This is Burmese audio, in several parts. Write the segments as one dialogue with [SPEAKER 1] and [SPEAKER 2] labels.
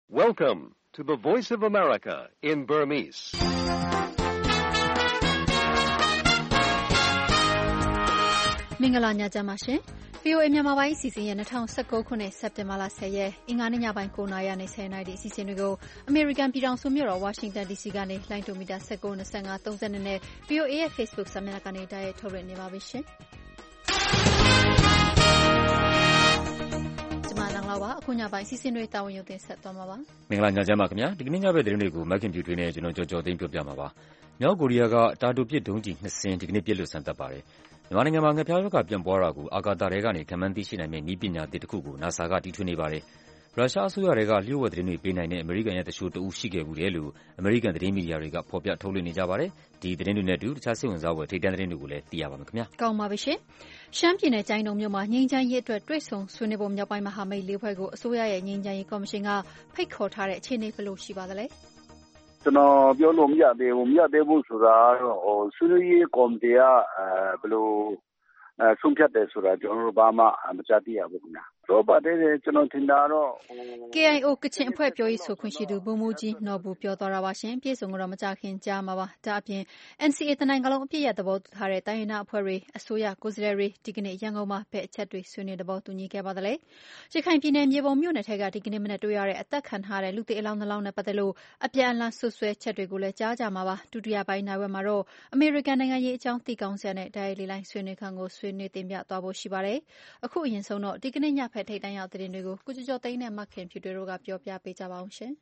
[SPEAKER 1] Welcome to the Voice of America in Burmese.
[SPEAKER 2] ။မင်္ဂလာညချမ်းပါရှင်။ VOA မြန်မာပိုင်းအစီအစဉ်ရဲ့2019ခုနှစ်စက်တင်ဘာလ10ရက်အင်္ဂါနေ့ညပိုင်း9:00နာရီနဲ့10:00နာရီအစီအစဉ်တွေကိုအမေရိကန်ပြည်ထောင်စုမြို့တော် Washington DC ကနေလိုင်းတူမီတာ19, 25, 32နဲ့ VOA ရဲ့ Facebook စာမျက်နှာကနေတိုက်ရိုက်ထုတ်လွှင့်နေပါပြီရှင်။ကျွန်မနန်းလာပါအခုညပိုင်းအစီအစဉ်တွေတာဝန်ယူတင်ဆက်သွားမှာပါ
[SPEAKER 3] ။မင်္ဂလာညချမ်းပါခင်ဗျာ။ဒီကနေ့ညဘက်သတင်းတွေကိုမက်ခင်ပြူထွေးနဲ့ကျွန်တော်ကြော်သိန်းပြောပြမှာပါ။မြောက်ကိုရီးယားကတာတိုပစ်ဒုံးကျည်2စင်းဒီကနေ့ပစ်လွှတ်စမ်းသပ်ပါတယ်။မြန်မာနိုင်ငံမှာငှက်ဖျားရောဂါပြန့်ပွားတာကိုအာကာသထဲကနေခန့်မှန်းသိရှိနိုင်မယ့်နည်းပညာသစ်တစ်ခုကို NASA ကတီထွင်နေပါတယ်။ရုရှားအစိုးရတွေကလျှို့ဝှက်သတင်းတွေပေးနိုင်တဲ့အမေရိကန်ရဲ့သူလျှိုတဦးရှိခဲ့ဘူးတယ်လို့အမေရိကန်သတင်းမီဒီယာတွေကဖော်ပြထုတ်လွှင့်နေကြပါတယ်။ဒီသတင်းတွေနဲ့အတူတခြားစိတ်ဝင်စားဖွယ်ထိပ်တန်းသတင်းတွေကိုလည်းသိရပါမယ်ခင်ဗျာ
[SPEAKER 2] ။ကောင်းပါပြီရှင်။ရှမ်းပြည်နယ်ကျိုင်းတုံမြို့မှာငြိမ်းချမ်းရေးအတွက်တွေ့ဆုံဆွေးနွေးဖို့မြောက်ပိုင်းမဟာမိတ်၄ဖွဲ့ကိုအစိုးရရဲ့ငြိမ်းချမ်းရေးကော်မရှင်ကဖိတ်ခေါ်ထားတဲ့အခြေအနေဘယ်လိုရှိပါသလဲ။
[SPEAKER 4] ကျွန်တော်ပြောလို့မရသေးဘူးဆိုတာတော့ဆွေးနွေးရေးကော်မတီကဘယ်လိုဆုံးဖြတ်တယ်ဆိုတာကျွန်တော်တို့ဘာမှမကြားသိရဘူးခင်ဗျာ။တော့ပါတယ်ကျွန်တော်ထင်တာတော့
[SPEAKER 2] KIO ကချင်အဖွဲ့ပြောရေးဆိုခွင့်ရှိသူဗိုလ်မှူးကြီးနော်ဘူးပြောသွားတာပါရှင်။ပြည်စုံကတော့မကြခင်ကြားမှာပါ။ဒါအပြင် NCA တနိုင်ငံလုံးအပြည့်ရသဘောတူထားတဲ့တိုင်းရင်းသားအဖွဲ့တွေအစိုးရကိုယ်စားလှယ်တွေဒီကနေ့ရန်ကုန်မှာဘယ်အချက်တွေဆွေးနွေးသဘောတူညီခဲ့ပါသလဲ။ရခိုင်ပြည်နယ်မြေပုံမြို့နယ်ထက်ကဒီကနေ့မနေ့တွေ့ရတဲ့အသက်ခံထားတဲ့လူသေအလောင်းနှလောင်းနဲ့ပတ်သက်လို့အပြန်အလှန်ဆွဆွဲချက်တွေကိုလည်းကြားကြမှာပါ။ဒုတိယပိုင်းနိုင်ဝက်မှာတော့အမေရိကန်နိုင်ငံရေးအကြောင်းသိကောင်းစရာနဲ့တိုက်ရိုက်လေးလိုင်းဆွေးနွေးခန်းကိုဆွေးနွေးတင်ပြသွားဖို့ရှိပါတယ်။အခုအရင်ဆုံးတော့ဒီကနေ့ညဖက်ထိပ်တန်းရောက်သတင်းတွေကိုကိုကျော်သိန်းနဲ့မခင်ဖြူတွေတို့ကပြောပြပေးကြပါအောင်ရှင်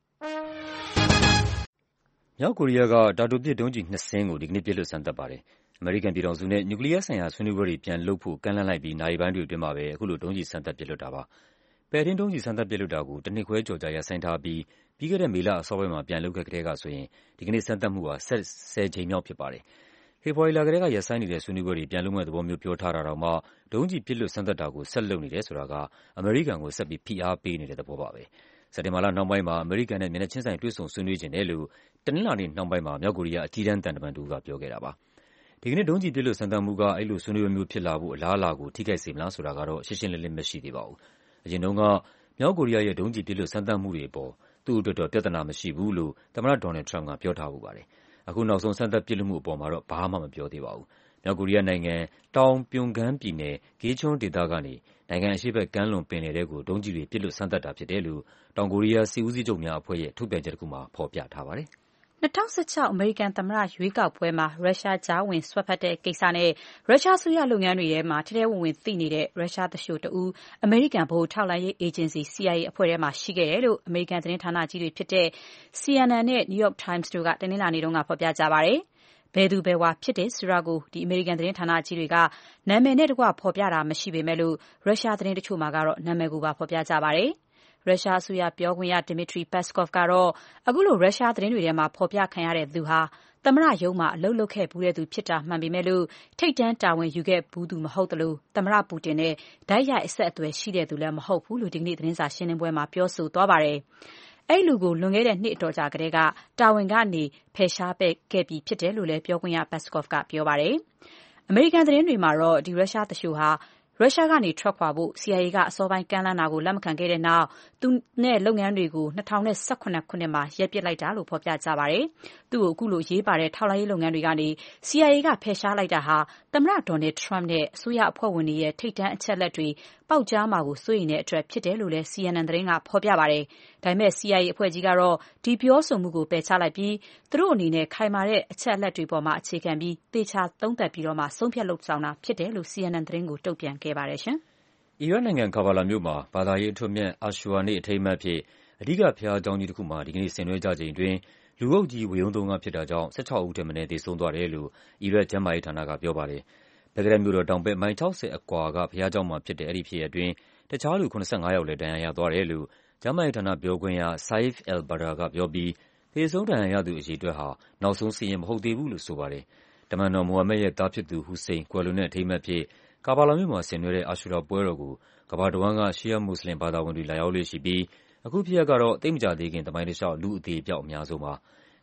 [SPEAKER 3] ။မြောက်ကိုရီးယားကတာတိုပစ်ဒုံးကျည်2စင်းကိုဒီကနေ့ပစ်လွှတ်စမ်းသပ်ပါတယ်။အမေရိကန်ပြည်ထောင်စုနဲ့နျူကလ িয়ারဆိုင်ရာဆွေးနွေးပွဲတွေပြန်လုပ်ဖို့ကမ်းလှမ်းလိုက်ပြီးနာရီပိုင်းတွေအတွင်းမှာပဲအခုလိုဒုံးကျည်စမ်းသပ်ပစ်လွှတ်တာပါ။ပဲ့ထိန်းဒုံးကျည်စမ်းသပ်ပစ်လွှတ်တာကိုတစ်နှစ်ခွဲကျော်ကြာရပ်ဆိုင်းထားပြီးပြီးခဲ့တဲ့မေလအစောပိုင်းမှာပြန်လုပ်ခဲ့တဲ့ကဆိုရင်ဒီကနေ့စမ်းသပ်မှုဟာ10ကြိမ်မြောက်ဖြစ်ပါတယ်။ဖေဖော်ဝါရီလကတည်းကရပ်ဆိုင်းနေတဲ့ဆွေးနွေးပွဲတွေပြန်လုပ်မဲ့သဘောမျိုးပြောထားတာတောင်မှဒုံးကျည်ပစ်လွှတ်စမ်းသပ်တာကိုဆက်လုပ်နေတယ်ဆိုတာကအမေရိကန်ကိုဆက်ပြီးဖိအားပေးနေတဲ့သဘောပါပဲ။စက်တင်ဘာလနှောင်းပိုင်းမှာအမေရိကန်နဲ့မျက်နှာချင်းဆိုင်တွေ့ဆုံဆွေးနွေးချင်တယ်လို့တနင်္လာနေ့နှောင်းပိုင်းမှာမြောက်ကိုရီးယားအကြီးတန်းသံတမန်တဦးကပြောခဲ့တာပါ။ဒီကနေ့ဒုံးကျည်ပစ်လွှတ်စမ်းသပ်မှုကအဲ့လိုဆွေးနွေးပွဲမျိုးဖြစ်လာဖို့အလားအလာကိုထိခိုက်စေမလားဆိုတာကတော့ရှင်းရှင်းလင်းလင်းမရှိသေးပါဘူး။အရင်တုန်းကမြောက်ကိုရီးယားရဲ့ဒုံးကျည်ပစ်လွှတ်စမ်းသပ်မှုတွေအပေါ်သူ့အတွက်တော့ပြဿနာမရှိဘူးလို့သမ္မတဒေါ်နယ်ထရမ့်ကပြောထားပါတယ်။အခုနောက်ဆုံးစမ်းသပ်ပစ်လွှတ်မှုအပေါ်မှာတော့ဘာမှမပြောသေးပါဘူး။မြောက်ကိုရီးယားနိုင်ငံတောင်ပြုံဂန်းပြည်နယ်ဂေးချွန်းဒေသကနေနိုင်ငံအရှေ့ဘက်ကမ်းလွန်ပင်လယ်ထဲကိုဒုံးကျည်တွေပစ်လွှတ်စမ်းသပ်တာဖြစ်တယ်လို့တောင်ကိုရီးယားစစ်ဦးစီးချုပ်များအဖွဲ့ရဲ့ထုတ်ပြန်ချက်တစ်ခုမှာဖော်ပြထားပါတယ်
[SPEAKER 5] ။2016အမေရိကန်သမ္မတရွေးကောက်ပွဲမှာရုရှားကြားဝင်စွက်ဖက်တဲ့ကိစ္စနဲ့ရုရှားအစိုးရလုပ်ငန်းတွေထဲမှာထဲထဲဝင်ဝင်သိနေတဲ့ရုရှားသူလျှိုတဦးအမေရိကန်ဗဟိုထောက်လှမ်းရေးအေဂျင်စီ CIA အဖွဲ့ထဲမှာရှိခဲ့တယ်လို့အမေရိကန်သတင်းဌာနကြီးတွေဖြစ်တဲ့ CNN နဲ့ New York Times တို့ကတနင်္လာနေ့တုန်းကဖော်ပြကြပါတယ်။ဘယ်သူဘယ်ဝါဖြစ်တယ်ဆိုတာကိုအမေရိကန်သတင်းဌာနကြီးတွေကနာမည်နဲ့တကွဖော်ပြတာမရှိပေမဲ့လို့ရုရှားသတင်းတချို့မှာကတော့နာမည်ကိုပါဖော်ပြကြပါတယ်။ရုရှားအစိုးရပြောခွင့်ရ Dmitry Peskov ကတော့အခုလိုရုရှားသတင်းတွေထဲမှာဖော်ပြခံရတဲ့သူဟာသမ္မတရုံးမှာအလုပ်လုပ်ခဲ့ဘူးတဲ့သူဖြစ်တာမှန်ပေမဲ့လို့ထိပ်တန်းတာဝန်ယူခဲ့ဘူးသူမဟုတ်သလိုသမ္မတပူတင်နဲ့တိုက်ရိုက်အဆက်အသွယ်ရှိတဲ့သူလည်းမဟုတ်ဘူးလို့ဒီကနေ့သတင်းစာရှင်းလင်းပွဲမှာပြောဆိုသွားပါတယ်။အဲ့လူကိုလွန်ခဲ့တဲ့နှစ်အတော်ကြာကတည်းကတာဝန်ကနေဖယ်ရှားခဲ့ပြီးဖြစ်တယ်လို့လည်းပြောခွင့်ရ Peskov ကပြောပါတယ်။အမေရိကန်သတင်းတွေမှာတော့ဒီရုရှားသူလျှိုဟာရုရှားကနေထွက်ခွာဖို့ CIA ကအစောပိုင်းကမ်းလှမ်းတာကိုလက်မခံခဲ့တဲ့နောက်သူနဲ့လုပ်ငန်းတွေကို2018ခုနှစ်မှာရပ်ပစ်လိုက်တာလို့ဖော်ပြကြပါတယ်။သူ့ကိုအခုလိုရေးပါတဲ့ထောက်လှမ်းရေးလုပ်ငန်းတွေကနေ CIA ကဖယ်ရှားလိုက်တာဟာသမ္မတဒေါ်နယ်ထရမ့်နဲ့အစိုးရအဖွဲ့ဝင်တွေရဲ့ထိပ်တန်းအချက်အလက်တွေပေါက်ကြားမှာကိုစိုးရိမ်တဲ့အတွက်ဖြစ်တယ်လို့လည်း CNN သတင်းကဖော်ပြပါတယ်။ဒါပေမဲ့ CIA အဖွဲ့ကြီးကတော့ဒီပြောဆိုမှုကိုပယ်ချလိုက်ပြီးသူတို့အနေနဲ့ခိုင်မာတဲ့အချက်အလက်တွေပေါ်မှာအခြေခံပြီးသေချာသုံးသပ်ပြီးတော့မှဆုံးဖြတ်လုပ်ဆောင်တာဖြစ်တယ်လို့ CNN သတင်းကိုတုံ့ပြန်ခဲ့ပါတယ်ရှင်
[SPEAKER 3] ။အီရတ်နိုင်ငံကာဘာလာမြို့မှာဘာသာရေးအထွတ်အမြတ်အာရှူရာနေ့အထိမ်းအမှတ်အဖြစ်အဓိကဘုရားကျောင်းကြီးတစ်ခုမှာဒီကနေ့ဆင်နွှဲကြချိန်အတွင်းလူအုပ်ကြီးဝေယုံသုံးကားဖြစ်တာကြောင့်16ဦးထက်မနည်းသေဆုံးသွားတယ်လို့အီရတ်ကျန်းမာရေးဌာနကပြောပါတယ်။ဘဂ္ဂဒက်မြို့တော်တောင်ဘက်မိုင်60အကွာကဘုရားကျောင်းမှာဖြစ်တဲ့အဲ့ဒီဖြစ်ရပ်အတွင်းတခြားလူ85ယောက်လည်းဒဏ်ရာရသွားတယ်လို့ကျန်းမာရေးဌာနပြောခွင့်ရ Saif al-Badr ကပြောပြီးသေဆုံးဒဏ်ရာရသူအရေအတွက်ဟာနောက်ဆုံးစာရင်းမဟုတ်သေးဘူးလို့ဆိုပါတယ်။တမန်တော်မိုဟာမက်ရဲ့သားဖြစ်သူဟူစိန်ကွယ်လွန်တဲ့အထိမ်းအမှတ်အဖြစ်ကာဘာလာမြို့မှာဆင်နွှဲတဲ့အာရှူရာပွဲတော်ကိုကမ္ဘာတဝန်းကရှီးယားမွတ်ဆလင်ဘာသာဝင်တွေလာရောက်လေ့ရှိပြီးအခုဖြစ်ရပ်ကတော့သိပ်မကြာသေးခင်သမိုင်းတလျှောက်လူအသေအပျောက်အများဆုံးပါ။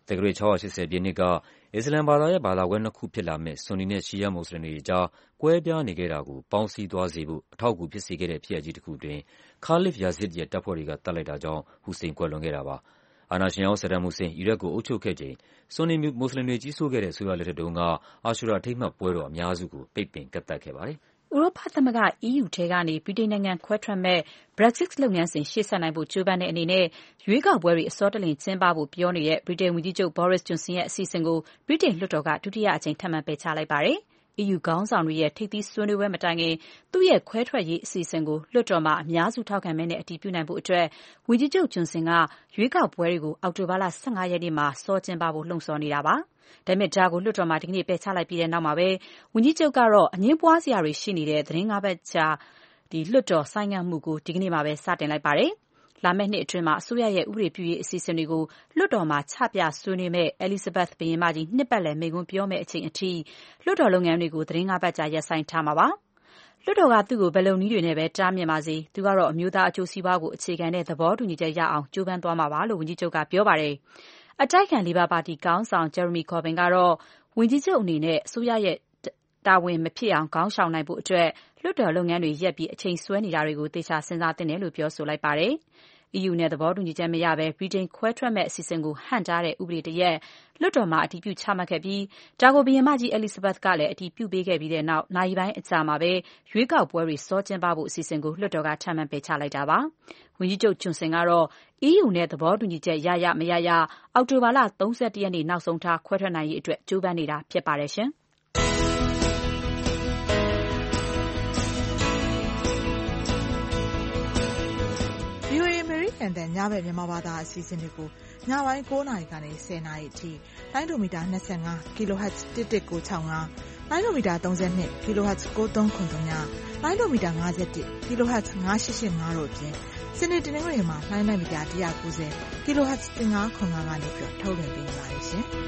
[SPEAKER 3] သက္ကရာ680 ပြည့်နှစ်ကအစ္စလာမ်ဘာသာရဲ့ဘာသာကွဲနှစ်ခုဖြစ်လာမယ့်ဆွန်နီနဲ့ရှီယာမွတ်စလင်တွေအကြားကွဲပြားနေခဲ့တာကိုပေါင်းစည်းသွားစေဖို့အထောက်အကူဖြစ်စေခဲ့တဲ့ဖြစ်ရပ်ကြီးတစ်ခုတွင်ခါလစ်ယာဇစ်ရဲ့တပ်ဖွဲ့တွေကတတ်လိုက်တာကြောင့်ဟူစိန်ကွယ်လွန်ခဲ့တာပါ။အာဏာရှင်ဟောင်းဆဒမ်ဟူစိန်အီရတ်ကိုအုပ်ချုပ်ခဲ့ချိန်ဆွန်နီမွတ်စလင်တွေကြီးစိုးခဲ့တဲ့အစိုးရလက်ထက်တုန်းကအာရှူရာအထိမ်းအမှတ်ပွဲတော်အများစုကိုပိတ်ပင်ကန့်သတ်ခဲ့ပါတယ်။
[SPEAKER 5] ဥရောပသမဂ္ဂ EU ထဲကနေဗြိတိန်နိုင်ငံခွဲထွက်မယ့် Brexit လုပ်ငန်းစဉ်ရှေ့ဆက်နိုင်ဖို့ကြိုးပမ်းတဲ့အနေနဲ့ရွေးကောက်ပွဲတွေအစောတလျင်ကျင်းပဖို့ပြောနေတဲ့ဗြိတိန်ဝန်ကြီးချုပ် Boris Johnson ရဲ့အစီအစဉ်ကိုဗြိတိန်လွှတ်တော်ကဒုတိယအကြိမ်ထပ်မံပယ်ချလိုက်ပါတယ်။ EU ခေါင်းဆောင်တွေရဲ့ထိပ်သီးဆွေးနွေးပွဲမတိုင်ခင်သူ့ရဲ့ခွဲထွက်ရေးအစီအစဉ်ကိုလွှတ်တော်မှာအများစုထောက်ခံမဲနဲ့အတည်ပြုနိုင်ဖို့အတွက်ဝန်ကြီးချုပ် Johnson ကရွေးကောက်ပွဲတွေကိုအောက်တိုဘာလ 15 ရက်နေ့မှာစောကျင်းပဖို့လှုံ့ဆော်နေတာပါ။ဒါပေမဲ့ဒါကိုလွှတ်တော်မှာဒီကနေ့ပယ်ချလိုက်ပြီးတဲ့နောက်မှာပဲဝန်ကြီးချုပ်ကတော့အငြင်းပွားစရာတွေရှိနေတဲ့သီတင်း 5 ပတ်ကြာလွှတ်တော်ဆိုင်းငံ့မှုကိုဒီကနေ့မှာပဲစတင်လိုက်ပါတယ်။လာမယ့်နှစ်အတွင်းမှာအစိုးရရဲ့ဥပဒေပြုရေးအစီအစဉ်တွေကိုလွှတ်တော်မှာချပြဆွေးနွေးမယ့် Elizabeth ဘုရင်မကြီးနှစ်ပတ်လည်မိန့်ခွန်းပြောမယ့်အချိန်အထိလွှတ်တော်လုပ်ငန်းတွေကိုသီတင်း 5 ပတ်ကြာရပ်ဆိုင်းထားမှာပါ။လွှတ်တော်ကသူ့ကိုဘယ်လိုနည်းတွေနဲ့ပဲတားမြစ်ပါစေသူကတော့အမျိုးသားအကျိုးစီးပွားကိုအခြေခံတဲ့သဘောတူညီချက်ရအောင်ကြိုးပမ်းသွားမှာပါလို့ဝန်ကြီးချုပ်ကပြောပါတယ်။အတိုက်အခံလေဘာပါတီခေါင်းဆောင် Jeremy Corbyn ကတော့ဝန်ကြီးချုပ်အနေနဲ့အစိုးရရဲ့တာဝန်မဖြစ်အောင်ခေါင်းရှောင်နိုင်ဖို့အတွက်လွှတ်တော်လုပ်ငန်းတွေရပ်ပြီးအချိန်ဆွဲနေတာတွေကိုသေချာစဉ်းစားသင့်တယ်လို့ပြောဆိုလိုက်ပါတယ်။ EU နဲ့သဘောတူညီချက်မရဘဲဗြိတိန်ခွဲထွက်မယ့်အစီအစဉ်ကိုဟန့်တားတဲ့ဥပဒေတစ်ရပ်လွှတ်တော်မှာအတည်ပြုချမှတ်ခဲ့ပြီးဒါကိုဘုရင်မကြီး Elizabeth ကလည်းအတည်ပြုပေးခဲ့ပြီးတဲ့နောက်နာရီပိုင်းအကြာမှာပဲရွေးကောက်ပွဲတွေစောကျင်းပဖို့အစီအစဉ်ကိုလွှတ်တော်ကထပ်မံပယ်ချလိုက်တာပါ။ဝန်ကြီးချုပ် Johnson ကတော့ EU နဲ့သဘောတူညီချက်ရမရအောက်တိုဘာလ 31 ရက်နေ့နောက်ဆုံးထားခွဲထွက်နိုင်ရေးအတွက်ကြိုးပမ်းနေတာဖြစ်ပါတယ်ရှင်။
[SPEAKER 6] VOA အမေရိကန်တန်ညဘက်မြန်မာဘာသာအစီအစဉ်တွေကိုညပိုင်း9 နာရီကနေ10 နာရီအထိလိုင်းဒိုမီတာ25 kHz 11965လိုင်းဒိုမီတာ32 kHz 9393လိုင်းဒိုမီတာ51 kHz 9885တို့အပြင်စနေတနင်္ဂနွေမှာလိုင်းမီတာ190 kHz 1505ကနေပြီးထုတ်လွှင့်ပေးနေပါတယ်ရှင်။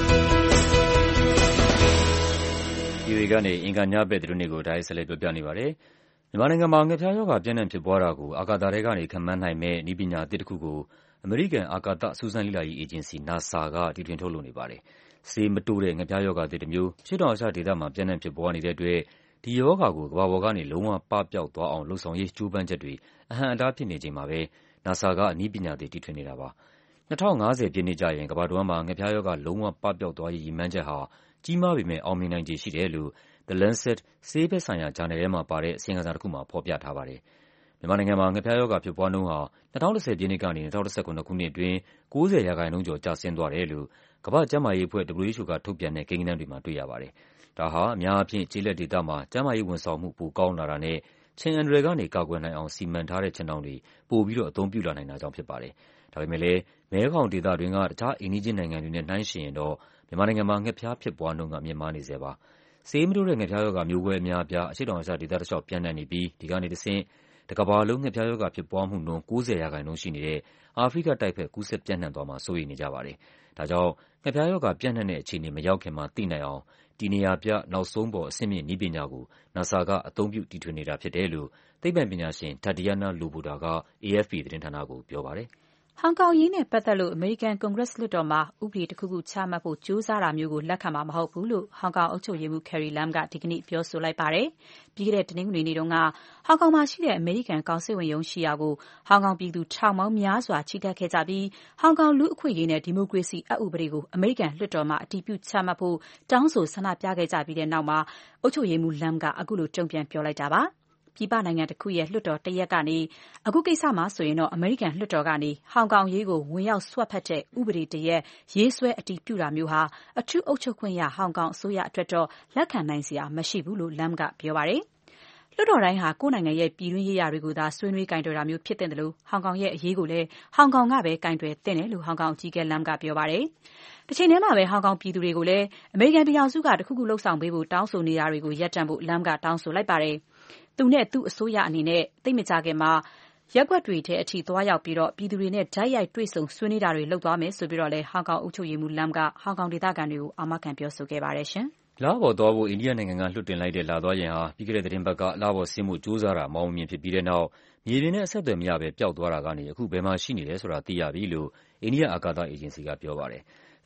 [SPEAKER 3] VOA ကနေအင်္ဂါညဘက်သတင်းတွေကိုဆက်လက်ပြောပြနေပါတယ်။မြန်မာနိုင်ငံမှာငှက်ဖျားရောဂါပြန့်နှံ့ဖြစ်ပွားတာကိုအာကာသထဲကနေခန့်မှန်းနိုင်မယ့်နည်းပညာအသစ်တစ်ခုကိုအမေရိကန်အာကာသစူးစမ်းလေ့လာရေးအေဂျင်စီ NASA ကတီထွင်ထုတ်လုပ်နေပါတယ်။ဆေးမတိုးတဲ့ငှက်ဖျားရောဂါအသစ်တစ်မျိုးအရှေ့တောင်အာရှဒေသမှာပြန့်နှံ့ဖြစ်ပွားနေတဲ့အတွက်ဒီရောဂါကိုကမ္ဘာပေါ်ကနေလုံးဝပပျောက်သွားအောင်လုပ်ဆောင်ရေးကြိုးပမ်းချက်တွေအဟန့်အတားဖြစ်နေချိန်မှာပဲ NASA ကနည်းပညာသစ်တီထွင်နေတာပါ။2050 ပြည့်နှစ်ကျရင်ကမ္ဘာတဝန်းမှာငှက်ဖျားရောဂါလုံးဝပပျောက်သွားရေးရည်မှန်းချက်ဟာကြီးမားပေမဲ့အောင်မြင်နိုင်ခြေရှိတယ်လို့ The Lancet ဆေးဘက်ဆိုင်ရာဂျာနယ်ထဲမှာပါတဲ့အစီရင်ခံစာတစ်ခုမှာဖော်ပြထားပါတယ်။မြန်မာနိုင်ငံမှာငှက်ဖျားရောဂါဖြစ်ပွားနှုန်းဟာ2010 ပြည့်နှစ်ကနေ2019 ခုနှစ်အတွင်း 90% ကျော်ကျဆင်းသွားတယ်လို့ကမ္ဘာ့ကျန်းမာရေးအဖွဲ့ WHO ကထုတ်ပြန်တဲ့ကိန်းဂဏန်းတွေမှာတွေ့ရပါတယ်။ဒါဟာအများအားဖြင့်ကျေးလက်ဒေသမှာကျန်းမာရေးဝန်ဆောင်မှုပိုကောင်းလာတာနဲ့ခြင်အန္တရာယ်ကနေကာကွယ်နိုင်အောင်စီမံထားတဲ့ခြင်ထောင်တွေပိုပြီးအသုံးပြုလာနိုင်တာကြောင့်ဖြစ်ပါတယ်။ဒါပေမဲ့လည်းမဲခေါင်ဒေသတွင်းကတခြားအိမ်နီးချင်းနိုင်ငံတွေနဲ့နှိုင်းယှဉ်ရင်တော့မြန်မာနိုင်ငံမှာငှက်ဖျားဖြစ်ပွားနှုန်းကမြင့်မားနေဆဲပါ။ဆေးမတိုးတဲ့ငှက်ဖျားရောဂါမျိုးကွဲအများအပြားအရှေ့တောင်အာရှဒေသတစ်လျှောက်ပြန့်နှံ့နေပြီးဒီကနေတဆင့်တကမ္ဘာလုံးငှက်ဖျားရောဂါဖြစ်ပွားမှုနှုန်း 90% ရှိနေတဲ့အာဖရိကတိုက်ဘက်ကူးစက်ပြန့်နှံ့သွားမှာစိုးရိမ်နေကြပါတယ်။ဒါကြောင့်ငှက်ဖျားရောဂါပြန့်နှံ့တဲ့အခြေအနေမရောက်ခင်မှာသိနိုင်အောင်တည်နေရာပြနောက်ဆုံးပေါ်အဆင့်မြင့်နည်းပညာကို NASA ကအသုံးပြုတီထွင်နေတာဖြစ်တယ်လို့သိပ္ပံပညာရှင် Tatiana Loboda က AFP သတင်းဌာနကိုပြောပါတယ်။
[SPEAKER 5] ဟောင်ကောင်အရေးနဲ့ပတ်သက်လို့အမေရိကန်ကွန်ဂရက်လွှတ်တော်မှာဥပဒေတစ်ခုခုချမှတ်ဖို့ကြိုးစားတာမျိုးကိုလက်ခံမှာမဟုတ်ဘူးလို့ဟောင်ကောင်အုပ်ချုပ်ရေးမှူး Carrie Lam ကဒီကနေ့ပြောဆိုလိုက်ပါတယ်။ပြီးခဲ့တဲ့တနင်္ဂနွေနေ့တုန်းကဟောင်ကောင်မှာရှိတဲ့အမေရိကန်ကောင်စစ်ဝန်ရုံးရှိရာကိုဟောင်ကောင်ပြည်သူထောင်ပေါင်းများစွာချီတက်ခဲ့ကြပြီးဟောင်ကောင်လူ့အခွင့်အရေးနဲ့ဒီမိုကရေစီအက်ဥပဒေကိုအမေရိကန်လွှတ်တော်မှာအတည်ပြုချမှတ်ဖို့တောင်းဆိုဆန္ဒပြခဲ့ကြပြီးတဲ့နောက်မှာအုပ်ချုပ်ရေးမှူး Lam ကအခုလိုတုံ့ပြန်ပြောလိုက်တာပါ။ပြည်ပနိုင်ငံတစ်ခုရဲ့လွှတ်တော်တစ်ရပ်ကနေအခုကိစ္စမှာဆိုရင်တော့အမေရိကန်လွှတ်တော်ကနေဟောင်ကောင်ရေးကိုဝင်ရောက်စွက်ဖက်တဲ့ဥပဒေတစ်ရပ်ရေးဆွဲအတည်ပြုတာမျိုးဟာအထူးအုပ်ချုပ်ခွင့်ရဟောင်ကောင်အစိုးရအတွက်တော့လက်ခံနိုင်စရာမရှိဘူးလို့ Lam ကပြောပါတယ်။လွှတ်တော်တိုင်းဟာကိုယ့်နိုင်ငံရဲ့ပြည်တွင်းရေးရာတွေကိုသာဆွေးနွေးကိုင်တွယ်တာမျိုးဖြစ်တဲ့လို့ဟောင်ကောင်ရဲ့အရေးကိုလည်းဟောင်ကောင်ကပဲကိုင်တွယ်သင့်တယ်လို့ဟောင်ကောင်အကြီးအကဲ Lam ကပြောပါတယ်။တစ်ချိန်တည်းမှာပဲဟောင်ကောင်ပြည်သူတွေကိုလည်းအမေရိကန်ပြည်ထောင်စုကတစ်ခုခုလှုပ်ဆောင်ပေးဖို့တောင်းဆိုနေတာတွေကိုရပ်တန့်ဖို့ Lam ကတောင်းဆိုလိုက်ပါတယ်။သူနဲ့သူ့အစိုးရအနေနဲ့သိပ်မကြာခင်မှာရပ်ကွက်တွေထဲအထိသွားရောက်ပြီးပြည်သူတွေနဲ့တိုက်ရိုက်တွေ့ဆုံဆွေးနွေးတာတွေလုပ်သွားမယ်ဆိုပြီးတော့လည်းဟောင်ကောင်အုပ်ချုပ်ရေးမှူး Lam ကဟောင်ကောင်ဒေသခံတွေကိုအာမခံပြောဆိုခဲ့ပါတယ်ရှင်
[SPEAKER 3] ။လပေါ်သွားဖို့အိန္ဒိယနိုင်ငံကလွှတ်တင်လိုက်တဲ့လသွားယာဉ်ဟာပြီးခဲ့တဲ့သီတင်းပတ်ကလပေါ်ဆင်းဖို့ကြိုးစားတာမအောင်မြင်ဖြစ်ပြီးတဲ့နောက်မြေပြင်နဲ့အဆက်အသွယ်မရဘဲပျောက်သွားတာကနေအခုဘယ်မှာရှိနေတယ်ဆိုတာသိရပြီလို့အိန္ဒိယအာကာသအေဂျင်စီကပြောပါတယ်။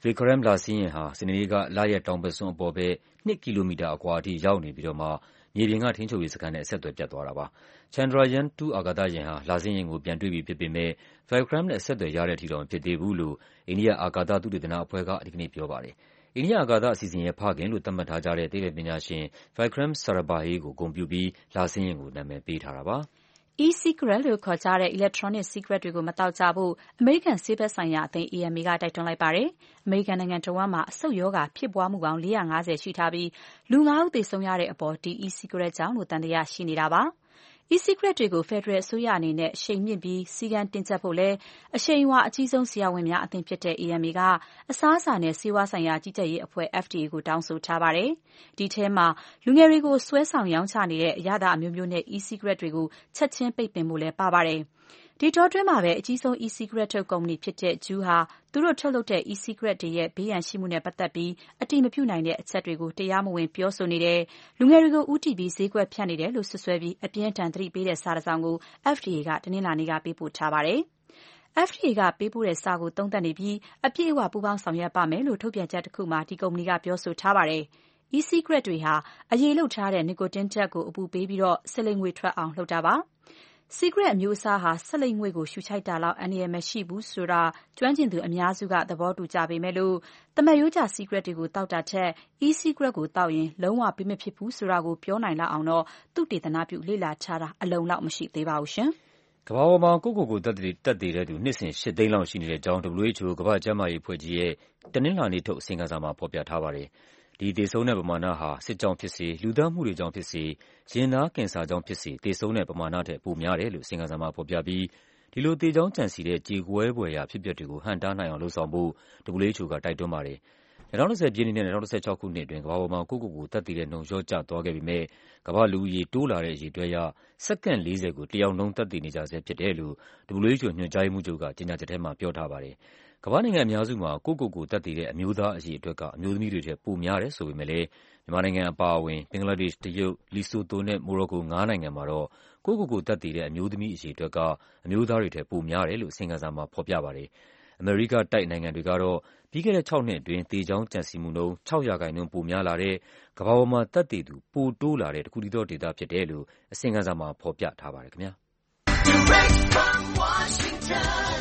[SPEAKER 3] Vikram လဆင်းယာဉ်ဟာစနေနေ့ကလရဲ့တောင်ဘက်စွန်းအပေါ်ဘက်2 ကီလိုမီတာအကွာအထိရောက်နေပြီးတော့မှမြေပြင်ကထိန်းချုပ်ရေးစခန်းနဲ့အဆက်အသွယ်ပြတ်သွားတာပါ။ Chandrayaan-2 အာကာသယာဉ်ဟာလဆင်းယာဉ်ကိုပြန်တွေ့ပြီဖြစ်ပေမဲ့ Vikram နဲ့အဆက်အသွယ်ရတဲ့အထိတော့မဖြစ်သေးဘူးလို့အိန္ဒိယအာကာသသုတေသနအဖွဲ့ကဒီကနေ့ပြောပါတယ်။ အိန္ဒိယအာကာသအစီအစဉ်ရဲ့ဖခင်လို့သတ်မှတ်ထားကြတဲ့သိပ္ပံပညာရှင် Vikram Sarabhai ကိုဂုဏ်ပြုပြီးလဆင်းယာဉ်ကိုနာမည်ပေးထားတာပါ။
[SPEAKER 5] E-cigarette လို့ခေါ်ကြတဲ့ electronic cigarette တွေကိုမသောက်ကြဖို့အမေရိကန်ဆေးဘက်ဆိုင်ရာအသင်း AMA ကတိုက်တွန်းလိုက်ပါတယ်။ အမေရိကန်နိုင်ငံတဝန်းမှာအဆုတ်ရောဂါဖြစ်ပွားမှုပေါင်း450ရှိထားပြီးလူ5ဦးသေဆုံးရတဲ့အပေါ်ဒီ e-cigarette ကြောင့်လို့သံသယရှိနေတာပါ။ e-cigarette တွေကိုဖက်ဒရယ်အစိုးရအနေနဲ့အရှိန်မြှင့်ပြီးစည်းကမ်းတင်းကျပ်ဖို့လည်းအရှိန်အဝါအကြီးဆုံးဆရာဝန်များအသင်းဖြစ်တဲ့ AMA ကအစားအစာနဲ့ဆေးဝါးဆိုင်ရာကြီးကြပ်ရေးအဖွဲ့ FDA ကိုတောင်းဆိုထားပါတယ်။ ဒီထဲမှာလူငယ်တွေကိုဆွဲဆောင်ရောင်းချနေတဲ့အရသာအမျိုးမျိုးနဲ့ e-cigarette တွေကိုချက်ချင်းပိတ်ပင်ဖို့လည်းပါပါတယ်။ ဒီအတောအတွင်းမှာပဲအကြီးဆုံး e-cigarette ထုတ်ကုမ္ပဏီဖြစ်တဲ့ JUUL ဟာသူတို့ထုတ်လုပ်တဲ့ e-cigarette တွေရဲ့ဘေးရန်ရှိမှုနဲ့ပတ်သက်ပြီးအတည်မပြုနိုင်တဲ့အချက်တွေကိုတရားမဝင်ပြောဆိုနေတယ်၊လူငယ်တွေကိုဦးတည်ပြီးဈေးကွက်ဖြန့်နေတယ်လို့စွပ်စွဲပြီးအပြင်းအထန်သတိပေးတဲ့စာတစောင်ကို FDA ကတနင်္လာနေ့ကပေးပို့ထားပါတယ်။ FDA ကပေးပို့တဲ့စာကိုသုံးသပ်နေပြီးအပြည့်အဝပူးပေါင်းဆောင်ရွက်ပါမယ်လို့ထုတ်ပြန်ချက်တခုမှာဒီကုမ္ပဏီကပြောဆိုထားပါတယ်။ e-cigarette တွေဟာအရည်လုပ်ထားတဲ့ nicotine ဓာတ်ကိုအပူပေးပြီးဆေးလိပ်ငွေ့ထွက်အောင်လုပ်တာပါ။ စီဂရက်အမျိုးအစားဟာဆေးလိပ်ငွေ့ကိုရှုရှိုက်တာလောက်အန္တရာယ်မရှိဘူးဆိုတာကျွမ်းကျင်သူအများစုကသဘောတူကြပေမဲ့သမတ်ရိုးကျစီဂရက်တွေကိုသောက်တာထက် e-cigarette ကိုသောက်ရင်လုံးဝဘေးမဖြစ်ဘူးဆိုတာကိုပြောနိုင်လောက်အောင်သုတေသနပြုလေ့လာထားတာအလုံအလောက်မရှိသေးပါဘူး။
[SPEAKER 3] ကမ္ဘာပေါ်မှာကိုယ့်ကိုယ်ကိုသက်သေတဲ့သူနှစ်စဉ်8 သိန်းလောက်ရှိနေတဲ့အကြောင်း WHO ကမ္ဘာ့ကျန်းမာရေးအဖွဲ့ကြီးရဲ့တနင်္လာနေ့ထုတ်အစီရင်ခံစာမှာဖော်ပြထားပါတယ်။ ဒီသေဆုံးတဲ့ပမာဏဟာစစ်ကြောင့်ဖြစ်စေ၊လူသတ်မှုတွေကြောင့်ဖြစ်စေ၊ရင်သားကင်ဆာကြောင့်ဖြစ်စေသေဆုံးတဲ့ပမာဏထက်ပိုများတယ်လို့အစီရင်ခံစာမှာဖော်ပြပြီးဒီလိုသေကြောင်းကြံစည်တဲ့ကြေကွဲဖွယ်ရာအဖြစ်အပျက်တွေကိုဟန့်တားနိုင်အောင်လုပ်ဆောင်ဖို့ WHO ကတိုက်တွန်းပါတယ်။ 2010 ပြည့်နှစ်နဲ့2016 ခုနှစ်အတွင်းကမ္ဘာပေါ်မှာကိုယ့်ကိုယ်ကိုသက်သေတဲ့နှုန်းလျော့ကျသွားခဲ့ပေမဲ့ကမ္ဘာ့လူဦးရေတိုးလာတဲ့အရေအတွက်အရစက္ကန့်40ကိုတယောက်နှုန်းသက်သေနေကြဆဲဖြစ်တယ်လို့ WHO ညွှန်ကြားရေးမှူးချုပ်ကကြေညာချက်ထဲမှာပြောထားပါတယ်။ ကမ္ဘာ့နိုင်ငံအများစုမှာကိုယ့်ကိုယ်ကိုသက်သေတဲ့အမျိုးသားအရေအတွက်ကအမျိုးသမီးတွေထက်ပိုများတယ်ဆိုပေမဲ့လည်းမြန်မာနိုင်ငံအပါအဝင်ဘင်္ဂလားဒေ့ရှ်၊တရုတ်၊လီဆိုသိုနဲ့မော်ရိုကို5 နိုင်ငံမှာတော့ကိုယ့်ကိုယ်ကိုသက်သေတဲ့အမျိုးသမီးအရေအတွက်ကအမျိုးသားတွေထက်ပိုများတယ်လို့အစီရင်ခံစာမှာဖော်ပြပါတယ်။ အမေရိကတိုက်နိုင်ငံတွေကတော့ပြီးခဲ့တဲ့6 နှစ်အတွင်းသေကြောင်းကြံစည်မှုနှုန်း6% ပိုများလာတဲ့ကမ္ဘာပေါ်မှာသက်သေသူပိုတိုးလာတဲ့တခုတည်းသောဒေသဖြစ်တယ်လို့အစီရင်ခံစာမှာဖော်ပြထားပါတယ်ခင်ဗျာ။
[SPEAKER 7] Direct from Washington,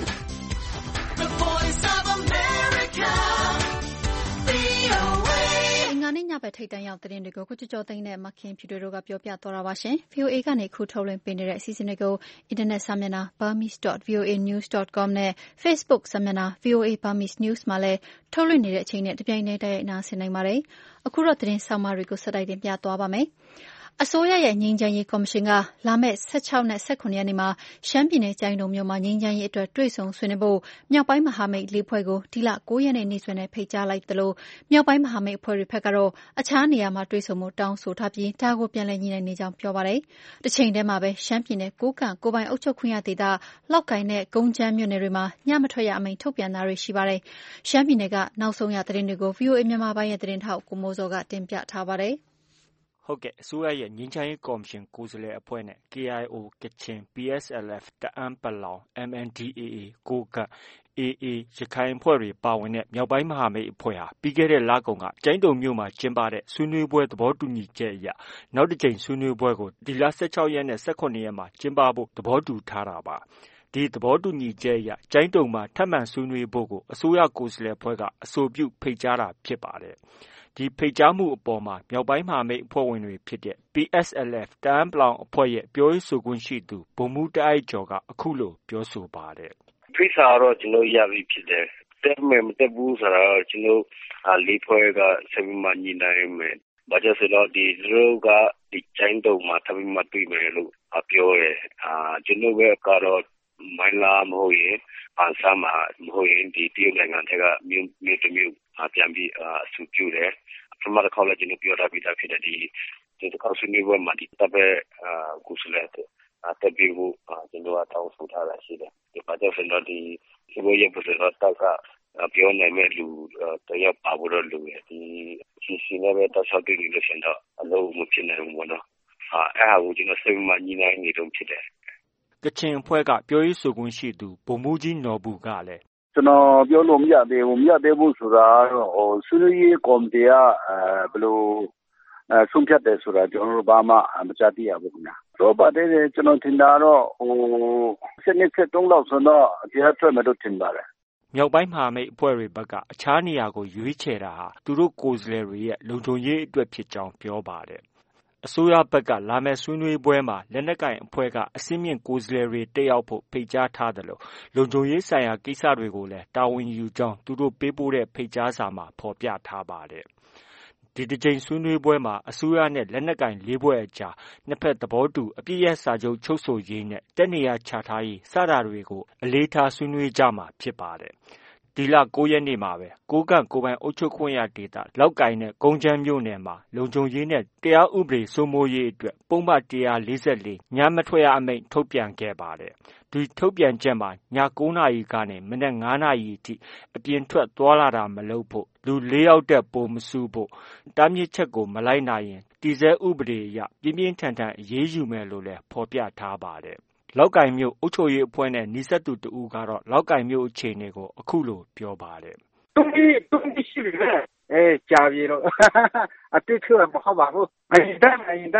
[SPEAKER 7] the voice of America, VOA.
[SPEAKER 2] အင်္ဂါနေ့ညဘက်ထိပ်တန်းရောက်သတင်းတွေကိုကိုကျော်သိန်းနဲ့မခင်ဖြူတို့ကပြောပြသွားတာပါရှင်။ VOA ကနေခုထုတ်လွှင့်ပေးနေတဲ့အစီအစဉ်တွေကိုအင်တာနက်စာမျက်နှာ burmese.voanews.com နဲ့ Facebook စာမျက်နှာ VOA Burmese News မှာလည်းထုတ်လွှင့်နေတဲ့အချိန်နဲ့တပြိုင်တည်းတိုက်ရိုက်နားဆင်နိုင်ပါတယ်။အခုတော့သတင်းဆောင်းပါးတွေကိုဆက်တိုက်တင်ပြသွားပါမယ်။အစိုးရရဲ့ငြိမ်းချမ်းရေးကော်မရှင်ကလာမယ့်16နဲ့17ရက်နေ့မှာရှမ်းပြည်နယ်ကျိုင်းတုံမြို့မှာငြိမ်းချမ်းရေးအတွက်တွေ့ဆုံဆွေးနွေးဖို့မြောက်ပိုင်းမဟာမိတ်4 ဖွဲ့ကိုဒီလ9 ရက်နေ့စွဲနဲ့ဖိတ်ကြားလိုက်သလိုမြောက်ပိုင်းမဟာမိတ်အဖွဲ့တွေဘက်ကတော့အခြားနေရာမှာတွေ့ဆုံဖို့တောင်းဆိုထားပြီးဒါကိုပြန်လည်ညှိနှိုင်းနေကြောင်းပြောပါတယ်။တချိန်တည်းမှာပဲရှမ်းပြည်နယ်ကိုးကန့်ကိုယ်ပိုင်အုပ်ချုပ်ခွင့်ရဒေသလောက်ကိုင်နဲ့ကုန်းချမ်းမြို့နယ်တွေမှာညမထွက်ရအမိန့်ထုတ်ပြန်တာတွေရှိပါတယ်။ရှမ်းပြည်နယ်ကနောက်ဆုံးရသတင်းတွေကို VOA မြန်မာပိုင်းရဲ့သတင်းထောက်ကိုမိုးစောကတင်ပြထားပါတယ်။
[SPEAKER 8] ဟုတ်ကဲ့အစိုးရရဲ့ငြိမ်းချမ်းရေးကော်မရှင်ကိုယ်စားလှယ်အဖွဲ့နဲ့ KIO ကချင်၊ PSLF တအန်း MNDAA ကိုးကန့်၊ AA ရခိုင်အဖွဲ့တွေပါဝင်တဲ့မြောက်ပိုင်းမဟာမိတ်အဖွဲ့ဟာပြီးခဲ့တဲ့လကုန်ကကျိုင်းတုံမြို့မှာကျင်းပတဲ့ဆွေးနွေးပွဲသဘောတူညီချက်အရနောက်တစ်ကြိမ်ဆွေးနွေးပွဲကိုဒီလ16ရက်နဲ့17ရက်မှာကျင်းပဖို့သဘောတူထားတာပါ။ဒီသဘောတူညီချက်အရကျိုင်းတုံမှာထပ်မံဆွေးနွေးဖို့ကိုအစိုးရကိုယ်စားလှယ်အဖွဲ့ကအဆိုပြုဖိတ်ကြားတာဖြစ်ပါတယ်။ဒီဖိတ်ကြားမှုအပေါ်မှာမြောက်ပိုင်းမဟာမိတ်အဖွဲ့ဝင်တွေဖြစ်တဲ့ PSLF တအန်း အဖွဲ့ရဲ့ပြောရေးဆိုခွင့်ရှိသူဗိုလ်မှူးတာအိုက်ကျော်ကအခုလိုပြောဆိုပါတယ်။
[SPEAKER 4] "ဖိတ်စာကတော့ကျနော်တို့ရပြီးဖြစ်တယ်။တက်မယ်မတက်ဘူးဆိုတာတော့ကျနော်တို့၄ ဖွဲ့ကဆက်ပြီးမှညှိနှိုင်းမယ်။ဘာကြောင့်ဆိုတော့သူတို့ကကျိုင်းတုံမှာထပ်ပြီးမှတွေ့မယ်လို့ပြောတယ်။ကျနော်တို့ဘက်ကတော့မိုင်းလားမဟုတ်ရင်ပန်ဆန်းမှာမဟုတ်ရင်တရုတ်နိုင်ငံထဲကမြို့တစ်မြို့ပြန်ပြီးအဆိုပြုတယ်။ပထမတစ်ခေါက်လည်းကျနော်တို့ပြောထားပြီးသားဖြစ်တယ်။ဒီတစ်ခေါက်ဆွေးနွေးပွဲမှာတပ်ဘက်ကိုယ်စားလှယ်တက်ပေးဖို့ကျနော်တို့ကတောင်းဆိုထားတာရှိတယ်။ဘာကြောင့်ဆိုတော့စစ်ပွဲရပ်ဖို့ဆိုတော့တပ်ကပြောနိုင်မဲ့လူတစ်ယောက်ပါဖို့တော့လိုတယ်။CC နဲ့ပဲတောက်လျှောက်တွေ့နေလို့ရှိရင်တော့အလုပ်မဖြစ်နိုင်ဘူးပေါ့နော်။အဲဒါကိုကျနော်ဆက်ပြီးမှညှိနှိုင်းနေတုန်းဖြစ်တယ်။
[SPEAKER 8] ကချင်အဖွဲ့ကပြောရေးဆိုခွင့်ရှိသူဗိုလ်မှူးကြီးနော်ဘူကလည်း
[SPEAKER 4] ကျွန်တော်ပြောလို့မရသေးဘူးဆိုတာတော့ဆွေးနွေးရေးကော်မတီကဘယ်လိုဆုံးဖြတ်တယ်ဆိုတာကျွန်တော်တို့ဘာမှမကြားသိရဘူးခင်ဗျာတော့ပါတယ်ကျွန်တော်ထင်တာတော့7-3လောက်ဆိုတော့တရားထွက်မယ်လို့ထင်ပါတယ်
[SPEAKER 8] မြောက်ပိုင်းမဟာမိတ်အဖွဲ့တွေဘက်ကအခြားနေရာကိုရွေးချယ်တာဟာသူတို့ကိုယ်စားလှယ်တွေရဲ့လုံခြုံရေးအတွက်ဖြစ်ကြောင်းပြောပါတယ်အစိုးရဘက်ကလာမယ့်ဆွေးနွေးပွဲမှာလက်နက်ကိုင်အဖွဲ့ကအဆင့်မြင့်ကိုယ်စားလှယ်တွေတက်ရောက်ဖို့ဖိတ်ကြားထားတယ်လို့လုံခြုံရေးဆိုင်ရာကိစ္စတွေကိုလည်းတာဝန်ယူကြောင်းသူတို့ပေးပို့တဲ့ဖိတ်ကြားစာမှာဖော်ပြထားပါတယ်ဒီတစ်ကြိမ်ဆွေးနွေးပွဲမှာအစိုးရနဲ့လက်နက်ကိုင်၄ဖွဲ့အကြားနှစ်ဖက်သဘောတူအပစ်ရပ်စာချုပ်ချုပ်ဆိုရေးနဲ့တပ်နေရာချထားရေးစတာတွေကိုအလေးထားဆွေးနွေးကြမှာဖြစ်ပါတယ်ဒီလ9ရက်နေ့မှာပဲကိုးကန့်ကိုယ်ပိုင်အုပ်ချုပ်ခွင့်ရဒေသလောက်ကိုင်နဲ့ကုန်းချမ်းမြို့နယ်မှာလုံခြုံရေးနဲ့တရားဥပဒေစိုးမိုးရေးအတွက်ပုံမှန်144ညမထွက်ရအမိန့်ထုတ်ပြန်ခဲ့ပါတယ်ဒီထုတ်ပြန်ချက်မှာည9နာရီကနေမနက်9နာရီအထိအပြင်ထွက်သွားလာတာမလုပ်ဖို့လူ4ယောက်တက်ပိုမစုဖို့တားမြစ်ချက်ကိုမလိုက်နိုင်ရင်တည်ဆဲဥပဒေအရပြင်းပြင်းထန်ထန်အရေးယူမယ်လို့လည်းဖော်ပြထားပါတယ်လောက်ကိုင်မြို့အုပ်ချုပ်ရေးအဖွဲ့နဲ့နီးစပ်သူတဦးကတော့လောက်ကိုင်မြို့အခြေအနေကိုအခုလိုပြောပါတယ်
[SPEAKER 9] တုံးကြီးရှိပြီလေကြာပြီတော့အတိတ်ကမဟုတ်ပါဘူးအရင်တန်းအရင်က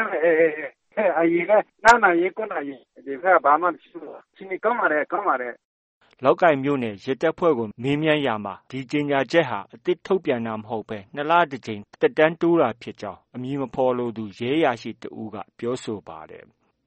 [SPEAKER 9] နာရီ9နာရီဒီကဘာမှမရှိဘူးချင်းကောင်းပါတယ်
[SPEAKER 8] လောက်ကိုင်မြို့နယ်ရတပ်ဖွဲ့ကိုမေးမြန်းရာမှာဒီကြေညာချက်ဟာအသစ်ထုတ်ပြန်တာမဟုတ်ပဲ2လတစ်ကြိမ်တက်တန်းတိုးတာဖြစ်ကြောင်းအမည်မဖော်လိုသူရဲရရှိတဦးကပြောဆိုပါတယ်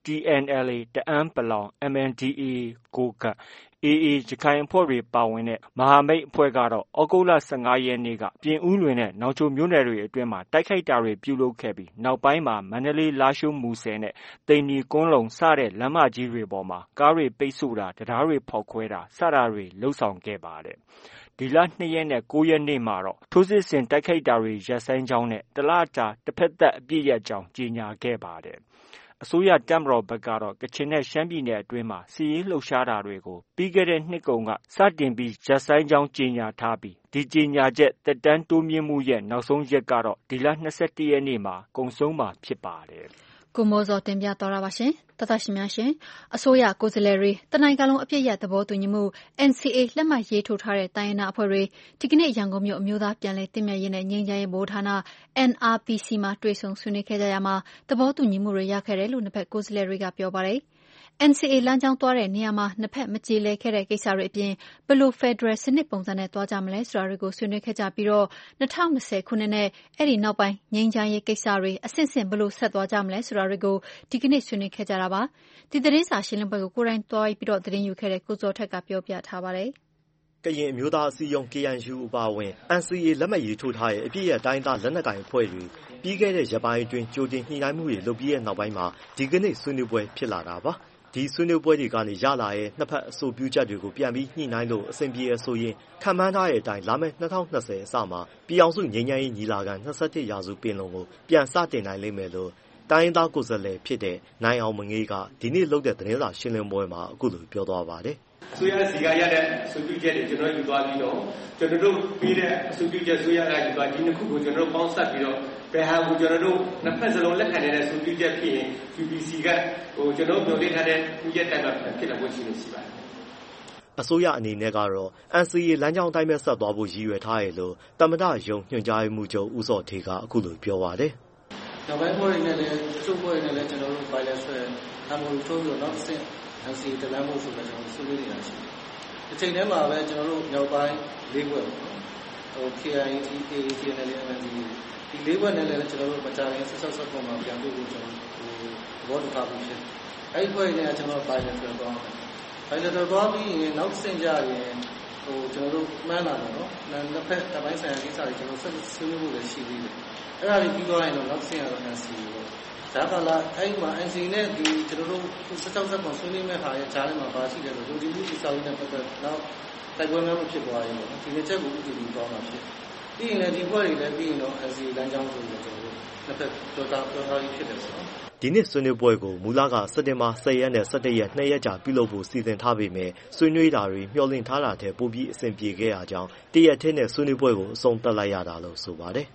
[SPEAKER 8] TNLA တအန်း(ပလောင်) MNDAA ကိုးကန့် AA ရခိုင်အဖွဲ့တွေပါဝင်တဲ့မဟာမိတ်အဖွဲ့ကတော့ဩဂုတ်လ15ရက်နေ့ကပြင်ဦးလွင်နဲ့နောင်ချိုမြို့နယ်တွေအတွင်းမှာတိုက်ခိုက်တာတွေပြုလုပ်ခဲ့ပြီးနောက်ပိုင်းမှာမန္တလေးလားရှိုးမူဆယ်နဲ့သိန္နီကွန်းလုံစတဲ့လမ်းမကြီးတွေပေါ်မှာကားတွေပိတ်ဆို့တာတရားတွေဖောက်ခွဲတာစတာတွေလှုပ်ဆောင်ခဲ့ပါတယ်ဒီလ2ရက်နဲ့9ရက်နေ့မှာတော့ထိုးစစ်ဆင်တိုက်ခိုက်တာတွေရပ်ဆိုင်းကြောင်းနဲ့တလကြာတစ်ဖက်သက်အပြည့်ရကြောင်းကြေညာခဲ့ပါတယ်အစိုးရတပ်မတော်ဘက်ကတော့ကချင်နဲ့ရှမ်းပြည်နယ်အတွင်းမှာစစ်ရေးလှုပ်ရှားတာတွေကိုပြီးခဲ့တဲ့နှစ်ကုန်ကစတင်ပြီးရပ်ဆိုင်းကြောင်းကြေညာထားပြီးဒီကြေညာချက်တက်တန်းတိုးမြင့်မှုရဲ့နောက်ဆုံးရက်ကတော့ဒီလ21ရက်နေ့မှာကုန်ဆုံးမှာဖြစ်ပါတယ်
[SPEAKER 2] ကိုမိုးစောတင်ပြသွားတာပါရှင်။သက်ရှင်များရှင်အစိုးရကိုယ်စားလှယ်တွေတနိုင်ငံလုံးအပြည့်ရသဘောတူညီမှု NCA လက်မှတ်ရေးထိုးထားတဲ့တိုင်းရင်းသားအဖွဲ့တွေဒီကနေ့ရန်ကုန်မြို့အမျိုးသားပြန်လည်တည်မြဲရေးနဲ့ငြိမ်းချမ်းရေးဗဟိုဌာန NRPC မှာတွေ့ဆုံဆွေးနွေးခဲ့ကြရမှာသဘောတူညီမှုတွေရခဲ့တယ်လို့နှစ်ဖက်ကိုယ်စားလှယ်တွေကပြောပါတယ်။ NCA လမ်းကြောင်းသွားတဲ့နေရာမှာနှစ်ဖက်မကြေလည်ခဲ့တဲ့ကိစ္စတွေအပြင်ဘယ်လိုဖက်ဒရယ်စနစ်ပုံစံနဲ့သွားကြမလဲဆိုတာတွေကိုဆွေးနွေးခဲ့ကြပြီးတော့2020ခုနှစ်နဲ့အဲ့ဒီနောက်ပိုင်းငြိမ်းချမ်းရေးကိစ္စတွေအဆင့်ဆင့်ဘယ်လိုဆက်သွားကြမလဲဆိုတာတွေကိုဒီကနေ့ဆွေးနွေးခဲ့ကြတာပါဒီသတင်းစာရှင်းလင်းပွဲကိုကိုယ်တိုင်တွားပြီးတော့သတင်းယူခဲ့တဲ့ကိုစောထက်ကပြောပြထားပါတယ်
[SPEAKER 10] ကရင်အမျိုးသားအစည်းအရုံး KNU အပါအဝင် NCA လက်မှတ်ရေးထိုးထားတဲ့အပြည့်ရတိုင်းသားလက်နက်ကိုင်အဖွဲ့တွေပြီးခဲ့တဲ့ရက်ပိုင်းအတွင်းကြိုတင်ညှိနှိုင်းမှုတွေလုပ်ပြီးတဲ့နောက်ပိုင်းမှာဒီကနေ့ဆွေးနွေးပွဲဖြစ်လာတာပါဒီဆွေးနွေးပွဲတွေကနေရလာတဲ့နှစ်ဖက်အဆိုပြုချက်တွေကိုပြန်ပြီးညှိနှိုင်းလို့အဆင်ပြေဆိုရင်ခံမှန်းထားတဲ့အတိုင်းလာမယ့်2020အစမှာပြည်အောင်စုငြိမ်းချမ်းရေးညီလာခံ21ရာစုပင်လုံကိုပြန်စတင်နိုင်လိမ့်မယ်လို့တိုင်းရင်းသားကိုယ်စားလှယ်ဖြစ်တဲ့နိုင်အောင်မငေးကဒီနေ့လုပ်တဲ့သတင်းစာရှင်းလင်းပွဲမှာအခုလိုပြောသွားပါတယ်
[SPEAKER 11] ဆိုရစီကရတဲ့အဆိုပြုချက်တွေကျွန်တော်ယူသွားပြီးတော့ကျွန်တော်တို့ပြီးတဲ့အဆိုပြုချက်ဆိုရတာယူသွားဒီနှစ်ခုကိုကျွန်တော်တို့ပေါင်းစပ်ပြီးတော့ဘယ်ဟာကိုကျွန်တော်တို့နှစ်ဖက်စလုံးလက်ခံနေတဲ့အဆိုပြုချက်ဖြစ်ရင် UPC ကကျွန်တော်တို့ပြောထားတဲ့ဥယျာဉ်တိုင်မှာဖြစ်လာဖို့ရှိနေပါတယ်
[SPEAKER 10] အစိုးရအနေနဲ့ကတော့ NCA လမ်းကြောင်းအတိုင်းပဲဆက်သွားဖို့ရည်ရွယ်ထားတယ်လို့သမ္မတရုံးညွှန်ကြားရေးမှူးချုပ်ဦးစောထေကအခုလိုပြောပါတယ်
[SPEAKER 12] နောက်ပိုင်းဖွဲ့ရင်းနဲ့လည်းစုဖွဲ့ရင်းနဲ့လည်းကျွန်တော်တို့ bilateral MOU ထိုးပြီးတော့နောက်တစ်ဆင့် NCA တလမ်းဖို့ဆိုတော့ကျွန်တော်ဆွေးနွေးနေတာရှိတယ်။ဒီချိန်ထဲမှာပဲကျွန်တော်တို့မြောက်ပိုင်း၄ဘက်ပေါ့။KIA, TNLA, MNDAA ဒီ၄ဘက်နဲ့လည်းကျွန်တော်တို့မကြခင်ဆက်ပုံမှာပြန်တွေ့ဖို့ကျွန်တော်သဘောတူထားပြီးဖြစ်။အဲ့ဒီဖွဲ့ရင်းနဲ့ကျွန်တော် bilateral သွားမယ်။ bilateral သွားပြီးရင်နောက်ဆင့်ကြရင်ကျွန်တော်တို့မှန်းလာတယ်နော်။နှစ်ဖက်တပိုင်းဆိုင်ရာကိစ္စတွေကျွန်တော်ဆက်ဆွေးနွေးဖို့လည်းရှိသေးတယ်။အဲ့ဒါတွေပြီးသွားရင်တော့နောက်ဆင့်ရတော့ NCA ပေါ့။ဒါကလာအဲ့မှာ NCA နဲ့ဒီကျွန်တော်တို့16ဆက်မှာဆွေးနွေးမဲ့ဟာရဲ့ဂျားထဲမှာပါရှိတယ်ဆိုလူဒီလူစီစာရင်းနဲ့ပတ်သက်တော့တိုက်ပွဲများမဖြစ်သွားရင်ပေါ့ဒီနေ့ချက်ကိုဥတည်ပြီးသွားမှာဖြစ်ပြီးရင်လည်းဒီဘက်တွေလည်းပြီးရင်တော့ NCA လမ်းကြောင်းဆိုပြီးကျွန်တော်တို့နှစ်ဖက်ပြောထားပြီးဖြစ်တယ်ဆိုတော့
[SPEAKER 10] ဒီနေ့ဆွေးနွေးပွဲကိုမူလကစက်တင်ဘာ10ရက်နဲ့17ရက်2ရက်ကြာပြုလုပ်ဖို့စီစဉ်ထားပေမဲ့ဆွေးနွေးတာတွေမျှော်လင့်ထားတာထက်ပိုပြီးအဆင်ပြေခဲ့ရကြောင်းတရက်ထဲနဲ့ဆွေးနွေးပွဲကိုအဆုံးသတ်လိုက်ရတာလို့ဆိုပါတယ်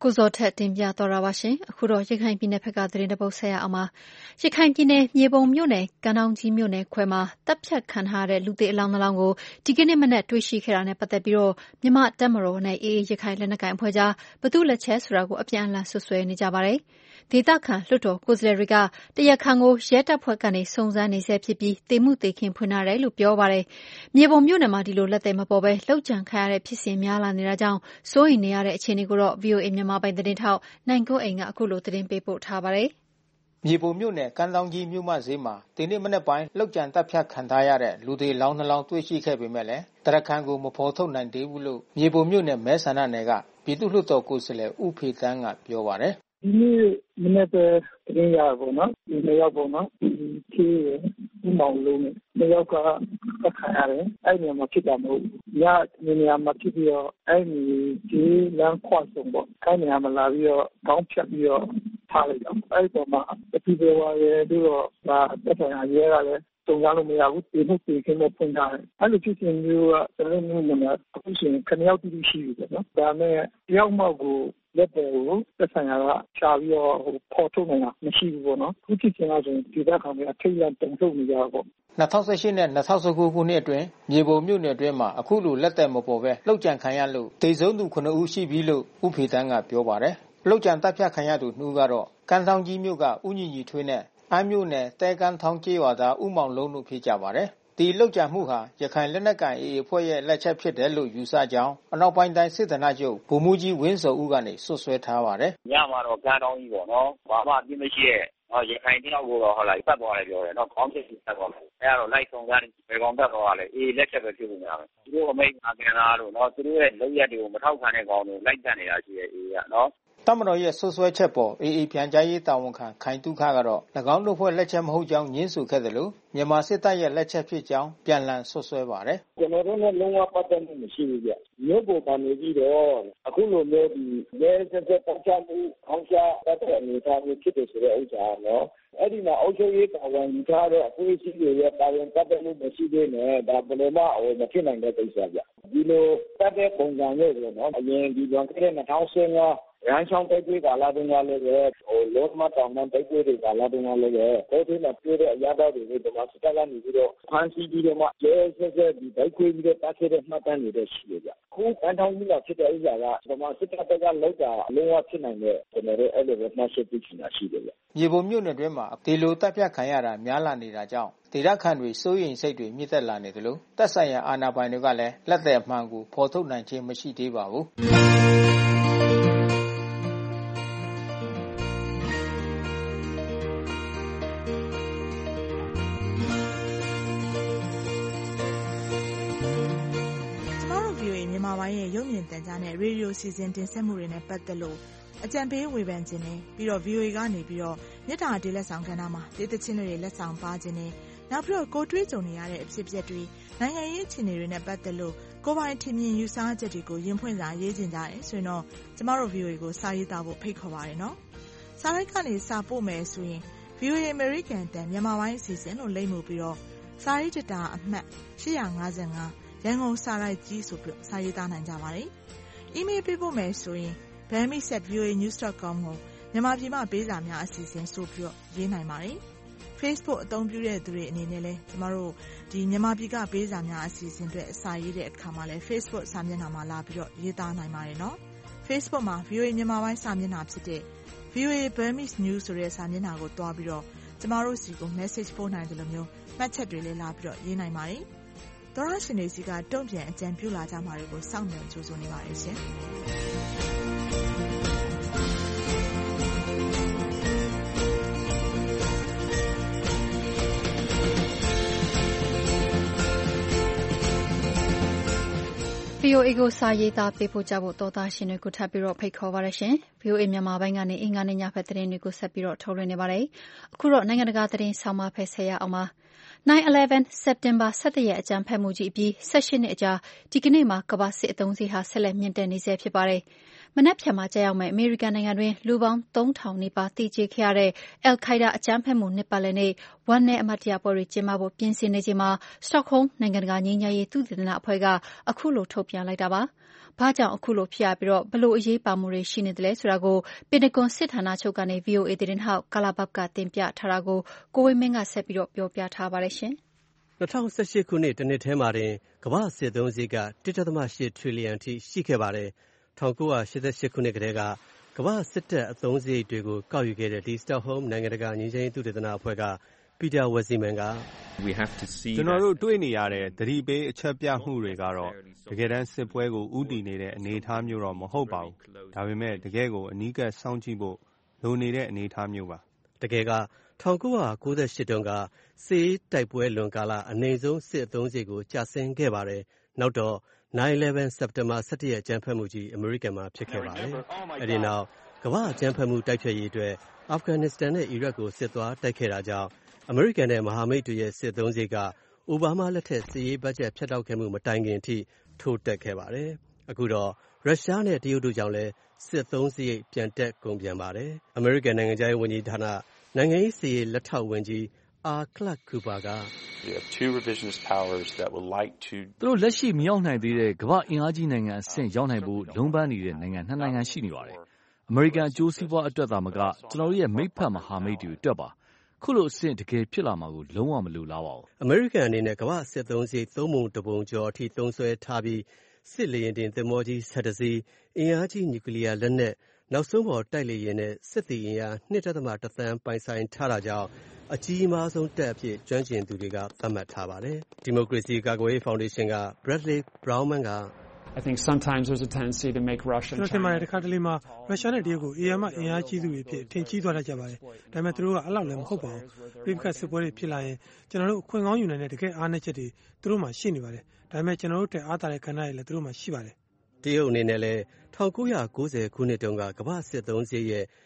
[SPEAKER 2] ကိုဇော်ထက်တင်ပြတော်တာပါရှင်။အခုတော့ရခိုင်ပြည်နယ်ဘက်ကသတင်းတစ်ပုဒ်ဆက်ရအောင်ပါ။ရခိုင်ပြည်နယ်မြေပုံမြို့နယ်ကမ်းတောင်းကြီးမြို့နယ်ခွဲမှာတပ်ဖြတ်ခံထားတဲ့လူသေအလောင်းနှလောင်းကိုဒီကနေ့မနက်တွေ့ရှိခဲ့တာနဲ့ပတ်သက်ပြီးမြန်မာတပ်မတော်နဲ့ AA ရခိုင်လက်နက်ကိုင်အဖွဲ့ကြားဘယ်သူ့လက်ချက်ဆိုတာကိုအပြန်အလှန်ဆွဆွဲနေကြပါတယ်။ဒေသခံလွှတ်တော်ကိုယ်စားလှယ်တွေကတရားခံကိုရဲတပ်ဖွဲ့ကနေစုံစမ်းနေဆဲဖြစ်ပြီးသေမှုသေခင်းဖွင့်ထားတယ်လို့ပြောပါတယ်။မြေပုံမြို့နယ်မှာဒီလိုလက်သည်မပေါ်ဘဲလှုပ်ကြံခံရတဲ့ဖြစ်စဉ်များလာနေတာကြောင့်စိုးရိမ်နေရတဲ့အခြေအနေကိုတော့ VOA မြန်မာပိုင်းသတင်းထောက်နိုင်ကိုအိမ်ကအခုလိုသတင်းပေးပို့ထားပါတယ်
[SPEAKER 13] ။မြေပုံမြို့နယ်ကမ်းတောင်းကြီးမြို့မဈေးမှာဒီနေ့မနက်ပိုင်းလှုပ်ကြံတပ်ဖြတ်ခံထားရတဲ့လူသေလောင်းနှလောင်းတွေ့ရှိခဲ့ပေမဲ့လည်းတရားခံကိုမဖော်ထုတ်နိုင်သေးဘူးလို့မြေပုံမြို့နယ်မဲဆန္ဒနယ်ကပြည်သူ့လွှတ်တော်ကိုယ်စားလှယ်ဦးဖေတန်းကပြောပါတယ်
[SPEAKER 14] ။ဒီနေ့မနက်ပဲတင်ရပါတော့။ဒီနေ့ရောက်ပေါ့နော်။ဒီမောင်လုံးနဲ့နှစ်ယောက်ကတက်ခံရတယ်။အဲ့ဒီမှာဖြစ်တာမဟုတ်ဘူး။ညနေရာမှာဖြစ်ပြီးတော့အဲ့ဒီလမ်းခွဆုံပေါ့။အဲ့ဒီနေရာမှာလာပြီးတော့တောင်းဖြတ်ပြီးတော့ထားလိုက်တော့အဲ့ဒီမှာတတိယဝါရဲပြီးတော့တက်ခံရရဲကလည်းစုံစမ်းလို့မရဘူးဒီမှုပြင်ခင်းနဲ့ဖွင့်ထားတယ်အဲ့လိုဖြစ်စဉ်မျိုးကကျွန်တော်တို့မြန်မာအခုဆိုရင်ခဏရောက်တူရှိပြီပေါ့နော်ဒါနဲ့တယောက်မှကိုလက်တယ်ကိုသက်ဆိုင်ရာကရှားပြီးတော့ပေါ်ထုတ်နေတာမရှိဘူးပေါ့နော်အခုဖြစ်စဉ်ကဆိုရင်ဒီဘက်ကောင်ကအထိတ်ရတုံ့ထုတ်နေကြတာပေါ့
[SPEAKER 13] 2018နဲ့2019ခုနှစ်အတွင်းမြေပုံမြို့နယ်အတွင်းမှာအခုလိုလက်တယ်မပေါ်ပဲလှုပ်ကြံခံရလို့ဒေဆုံးသူ9ဦးရှိပြီလို့ဦးဖေတန်းကပြောပါတယ်လှုပ်ကြံတပ်ဖြတ်ခံရသူ2ဦးကတော့ကမ်းထောင်းကြီးမြို့ကဦးညီညီထွေးနဲ့အမ်းမြို့နယ်တဲကန်းထောင်းကျေးရွာသားဦးမောင်လုံးတို့ဖြစ်ကြပါတယ်။ဒီလှုပ်ကြံမှုဟာရခိုင်လက်နက်ကိုင် AA အဖွဲ့ရဲ့လက်ချက်ဖြစ်တယ်လို့ယူဆကြောင်းအနောက်ပိုင်းတိုင်းစစ်ဌာနချုပ်ဗိုလ်မှူးကြီးဝင်းစောဦးကနေဆွဆွဲထားပါတယ်
[SPEAKER 15] ။ညမှာတော့ကမ်းထောင်းကြီးပေါ့နော်။ဘာမှအပြစ်မရှိရဲ့ရခိုင်တယောက်ကိုတော့ဟုတ်လားပတ်သွားတယ်ပြောတယ်နော်။ခေါင်းဖြစ်ပတ်သွားတယ်။အဲဒါတော့လိုက်ဆောင်ကြတယ်ဘယ်ကောင်တက်သွားလဲ AA လက်ချက်ပဲဖြစ်နေတယ်။သူတို့အမိန့်အကန့်သားလို့နော်သူတို့ရဲ့လုပ်ရက်တွေကိုမထောက်ခံတဲ့ကောင်တွေလိုက်တက်နေတာရှိရဲ့ AA ကနော်
[SPEAKER 13] တပ်မတော်ရဲ့ဆွဆွဲချက်ပေါ် AA ပြန်ကြားရေးတာဝန်ခံခိုင်တုခကတော့၎င်းတို့ဖွဲ့လက်ချက်မဟုတ်ကြောင်းညင်းဆိုခဲ့တယ်လို့မြန်မာစစ်တပ်ရဲ့လက်ချက်ဖြစ်ကြောင်းပြန်လည်ဆွဆွဲပါတယ်
[SPEAKER 14] ။ကျွန်တော်တို့နဲ့လုံးဝပတ်သက်မှုမရှိဘူးကြ။မြို့ပေါ်ကနေပြီးတော့အခုလိုမျိုးဒီရဲစက်ပတ်ချမှုခေါင်းရှားတတ်တဲ့အနေအထားမျိုးဖြစ်တယ်ဆိုတဲ့ဥစ္စာနော်။အဲ့ဒီမှာအုပ်ချုပ်ရေးတာဝန်ယူထားတဲ့အဖွဲ့အစည်းတွေရဲ့တာဝန်ပတ်သက်မှုမရှိသေးနဲ့ဒါဘယ်လိုမှမဖြစ်နိုင်တဲ့ကိစ္စကြ။ဒီလိုတတ်တဲ့ပုံစံမျိုးပေါ့နော်။အရင်ဒီလွန်ခဲ့တဲ့2015ရန်ချောင်းတိုက်ပွဲကာလတုန်းကလည်းလောကမတောင်တန်းတိုက်ပွဲတွေကာလတုန်းကလည်းပေါ်သေးတဲ့ပြည်တဲ့အရာတော်တွေကိုဒီမှာစတက်လာနေပြီးတော့ဖမ်းဆီးပြီးတော့မှရဲဆက်ဆက်ဒီတိုက်ပွဲပြီးတော့တိုက်ခဲ့တဲ့မှတ်တမ်းတွေလည်းရှိရကြ။ခုတန်းထောင်ကြီးကဖြစ်တဲ့ဥစ္စာကဒီမှာစစ်တပ်ကလောက်တာအလုံးဝဖြစ်နိုင်တဲ့ကျွန်တော်တို့အဲ့လိုပဲမှတ်ချက်ပြုချင်တာရှိတယ်ဗျ
[SPEAKER 13] ။မြေပုံမြို့နယ်တွင်းမှာဒီလိုတပ်ဖြတ်ခံရတာများလာနေတာကြောင့်ဒေသခံတွေစိုးရိမ်စိတ်တွေမြင့်တက်လာနေတယ်လို့တပ်ဆိုင်ရာအာဏာပိုင်တွေကလည်းလက်သည်အမှန်ကိုဖော်ထုတ်နိုင်ခြင်းမရှိသေးပါဘူး။
[SPEAKER 6] မြန်မာပိုင်းရဲ့ရုပ်မြင်သံကြားနဲ့ရေဒီယိုစီစဉ်တင်ဆက်မှုတွေနဲ့ပတ်သက်လို့အကြံပေးဝေဖန်ခြင်းနဲ့ပြီးတော့ VOA ကနေပြီးတော့မြေတားဒေးလက်ဆောင်ကဏ္ဍမှာဒေသချင်းတွေလက်ဆောင်ပါခြင်းနဲ့နောက်ပြီးတော့ကိုတွေးကြုံနေရတဲ့အဖြစ်အပျက်တွေနိုင်ငံရေးအခြေအနေတွေနဲ့ပတ်သက်လို့ကိုပိုင်ထင်မြင်ယူဆချက်တွေကိုရင်ဖွင့်စာရေးခြင်းကြတယ်ဆိုရင်တော့ကျမတို့ VOA ကိုစာရေးသားဖို့ဖိတ်ခေါ်ပါရနော်။စာရိုက်ကနေစာပို့မယ်ဆိုရင် VOA American တန်မြန်မာပိုင်းအစီအစဉ်လို့လိမ့်မှုပြီးတော့စာရေးတတာအမှတ်855ရန်ကုန်စာရိုက်ကြီးဆိုပြီးစာရေးသားနိုင်ကြပါတယ်။ email ပေးပို့မယ်ဆိုရင် bami@voanews.com ကိုမြန်မာပြည်မှာပေးစာများအစီအစဉ်ဆိုပြီးရေးနိုင်ပါတယ်။ Facebook အသုံးပြုတဲ့သူတွေအနေနဲ့လည်းကျမတို့ဒီမြန်မာပြည်ကပေးစာများအစီအစဉ်တွေစာရေးတဲ့အခါမှာလည်း Facebook စာမျက်နှာမှာလာပြီးတော့ရေးသားနိုင်ပါတယ်နော်။ Facebook မှာ VOA မြန်မာပိုင်းစာမျက်နှာဖြစ်တဲ့ VOA Burmese News ဆိုတဲ့စာမျက်နှာကိုတွားပြီးတော့ကျမတို့စီကို message ပို့နိုင်တယ်လို့မျိုးမှတ်ချက်တွေလည်းလာပြီးတော့ရေးနိုင်ပါတယ်။သောရရှင်တွေစီကတုံ့ပြန်အကြံပြုလာကြမှာတွေကိုစောင့်မျှော်ကြိုးစားနေပါတယ်ရှင်
[SPEAKER 2] ။ VOA ကိုစာရေးသားပေးပို့ကြဖို့သောသားရှင်တွေကိုထပ်ပြီးတော့ဖိတ်ခေါ်ပါရရှင်။ VOA မြန်မာပိုင်းကနေအင်္ဂါနေ့ညဖက်သတင်းတွေကိုဆက်ပြီးတော့ထုတ်လွှင့်နေပါတယ်။အခုတော့နိုင်ငံတကာသတင်းဆောင်မဖက်ဆက်ရအောင်ပါ။ 9/11 စက်တင်ဘာ17ရက်အကြမ်းဖက်မှုကြီးအပြီး18နှစ်အကြာဒီကနေ့မှာကမ္ဘာစစ်အသုံးစရိတ်ဟာဆက်လက်မြင့်တက်နေဆဲဖြစ်ပါတယ်။မနက်ဖြန်မှာကျရောက်မယ့်အမေရိကန်နိုင်ငံတွင်းလူပေါင်း 3000 နီးပါးသေကျေခဲ့ရတဲ့ al-Qaeda အကြမ်းဖက်မှုနှစ်ပတ်လည်နေ့ဝမ်းနည်းအမှတ်တရပွဲတွေကျင်းပဖို့ပြင်ဆင်နေချိန်မှာ Stockholm နိုင်ငံတကာငြိမ်းချမ်းရေးသုတေသနအဖွဲ့ကအခုလိုထုတ်ပြန်လိုက်တာပါ။ဘာကြောင့်အခုလိုဖြစ်ရပြီးဘယ်လိုအရေးပါမှုတွေရှိနေသလဲဆိုတာကိုပင်တဂွန်စစ်ဌာနချုပ်ကနေ VOA သတင်းထောက် Kala Babb ကတင်ပြထားတာကိုကိုဝင်းမင်းကဆက်ပြီးပြောပြထားပါတယ်ရှင်
[SPEAKER 16] ။2018 ခုနှစ်တနှစ်ထဲမှာတင်ကမ္ဘာစစ်သုံးစရိတ်က 1.8 ထရီလီယံထိရှိခဲ့ပါတယ်။1988 ခုနှစ်ကတည်းကကမ္ဘာစစ်တပ်အသုံးစရိတ်တွေကိုကောက်ယူခဲ့တဲ့ဒီ Stockholm နိုင်ငံတကာငြိမ်းချမ်းရေးသုတေသနအဖွဲ့က Peter Wessman က
[SPEAKER 17] ကျွန်တော်တို့တွေ့နေရတဲ့သတိပေးအချက်ပြမှုတွေကတော့တကယ်တမ်းစစ်ပွဲကိုဦးတည်နေတဲ့အနေအထားမျိုးတော့မဟုတ်ပါဘူး။ဒါပေမဲ့တကယ်ကိုအနီးကပ်စောင့်ကြည့်ဖို့လိုနေတဲ့အနေအထားမျိုးပါ
[SPEAKER 16] ။တကယ်က1998တုန်းကစစ်တိုက်ပွဲလွန်ကာလအနိမ့်ဆုံးစစ်အသုံးစရိတ်ကိုကျဆင်းခဲ့ပါတယ်။နောက်တော့ 9/11 စက်တင်ဘာ 17 ရက်အကြမ်းဖက်မှုကြီးအမေရိကန်မှာဖြစ်ခဲ့ပါတယ်။အဲဒီနောက်ကမ္ဘာအကြမ်းဖက်မှုတိုက်ဖျက်ရေးအတွက်အာဖဂန်နစ္စတန်နဲ့အီရတ်ကိုစစ်သွားတိုက်ခဲ့တာကြောင့်အမေရိကန်နဲ့မဟာမိတ်တွေရဲ့စစ်သုံးစရိတ်ကအိုဘားမားလက်ထက်စစ်ရေးဘတ်ဂျက်ဖြတ်တောက်ခဲ့မှုမတိုင်ခင်အထိထိုးတက်ခဲ့ပါတယ်။အခုတော့ရုရှားနဲ့တရုတ်တို့ကြောင့်လည်းစစ်သုံးစရိတ်ပြန်တက်ကုန်ပြန်ပါတယ်။အမေရိကန်နိုင်ငံခြားရေးဝန်ကြီးဌာနနိုင်ငံရေးစစ်ရေးလက်ထောက်ဝန်ကြီး Clark Cooper က
[SPEAKER 18] သူတို့လက်ရှိမရောက်နိုင်သေးတဲ့ကမ္ဘာအင်အားကြီးနိုင်ငံအဆင့်ရောက်နိုင်ဖို့လုံးပန်းနေတဲ့နိုင်ငံ2နိုင်ငံရှိနေပါတယ်။အမေရိကန်အကျိုးစီးပွားအတွက်သာမကကျွန်တော်တို့ရဲ့မိတ်ဖက်မဟာမိတ်တွေအတွက်ပါခုလိုအဆင့်တကယ်ဖြစ်လာမှာကိုလုံးဝမလိုလားပါဘူး
[SPEAKER 16] ။အမေရိကန်အနေနဲ့ကမ္ဘာစစ်သုံးစရိတ်3ပုံ1ပုံကျော်အထိသုံးစွဲထားပြီးစစ်လေယာဉ်တင်သင်္ဘောကြီး17စီးအင်အားကြီးနျူကလ িয়ার လက်နက်နောက်ဆုံးပေါ်တိုက်လေယာဉ်နဲ့စစ်သည်အင်အား 2.1 သန်းပိုင်ဆိုင်ထားတာကြောင့်အကြီးမားဆုံးတပ်အဖြစ်ကျွမ်းကျင်သူတွေကသတ်မှတ်ထားပါတယ်။ဒီမိုကရေစီကာကွယ်ရေးဖောင်ဒေးရှင်းက Bradley Brownman က
[SPEAKER 19] ကျွန်တော်ထင်ပါတယ်တခါတလေမှာရုရှားနဲ့တရုတ်ကိုအီရန်မှအင်အားကြီးသူတွေအဖြစ်ထင်ကြီးသွားတတ်ကြပါတယ်။ဒါပေမဲ့သူတို့ကအဲ့လောက်လည်းမဟုတ်ပါဘူး။ပြည်ပစစ်ပွဲတွေဖြစ်လာရင်ကျွန်တော်တို့အခွင့်ကောင်းယူနိုင်တဲ့တကယ်အားနည်းချက်တွေသူတို့မှရှိနေပါတယ်။ဒါပေမဲ့ကျွန်တော်တို့တက်အားတာတဲ့ကဏ္ဍတွေလည်းသူတို့မှရှိပါတယ်
[SPEAKER 16] ။တရုတ်အနေနဲ့လည်း1990ခုနှစ်တုန်းကကမ္ဘာစစ်သုံးစရိတ်ရဲ့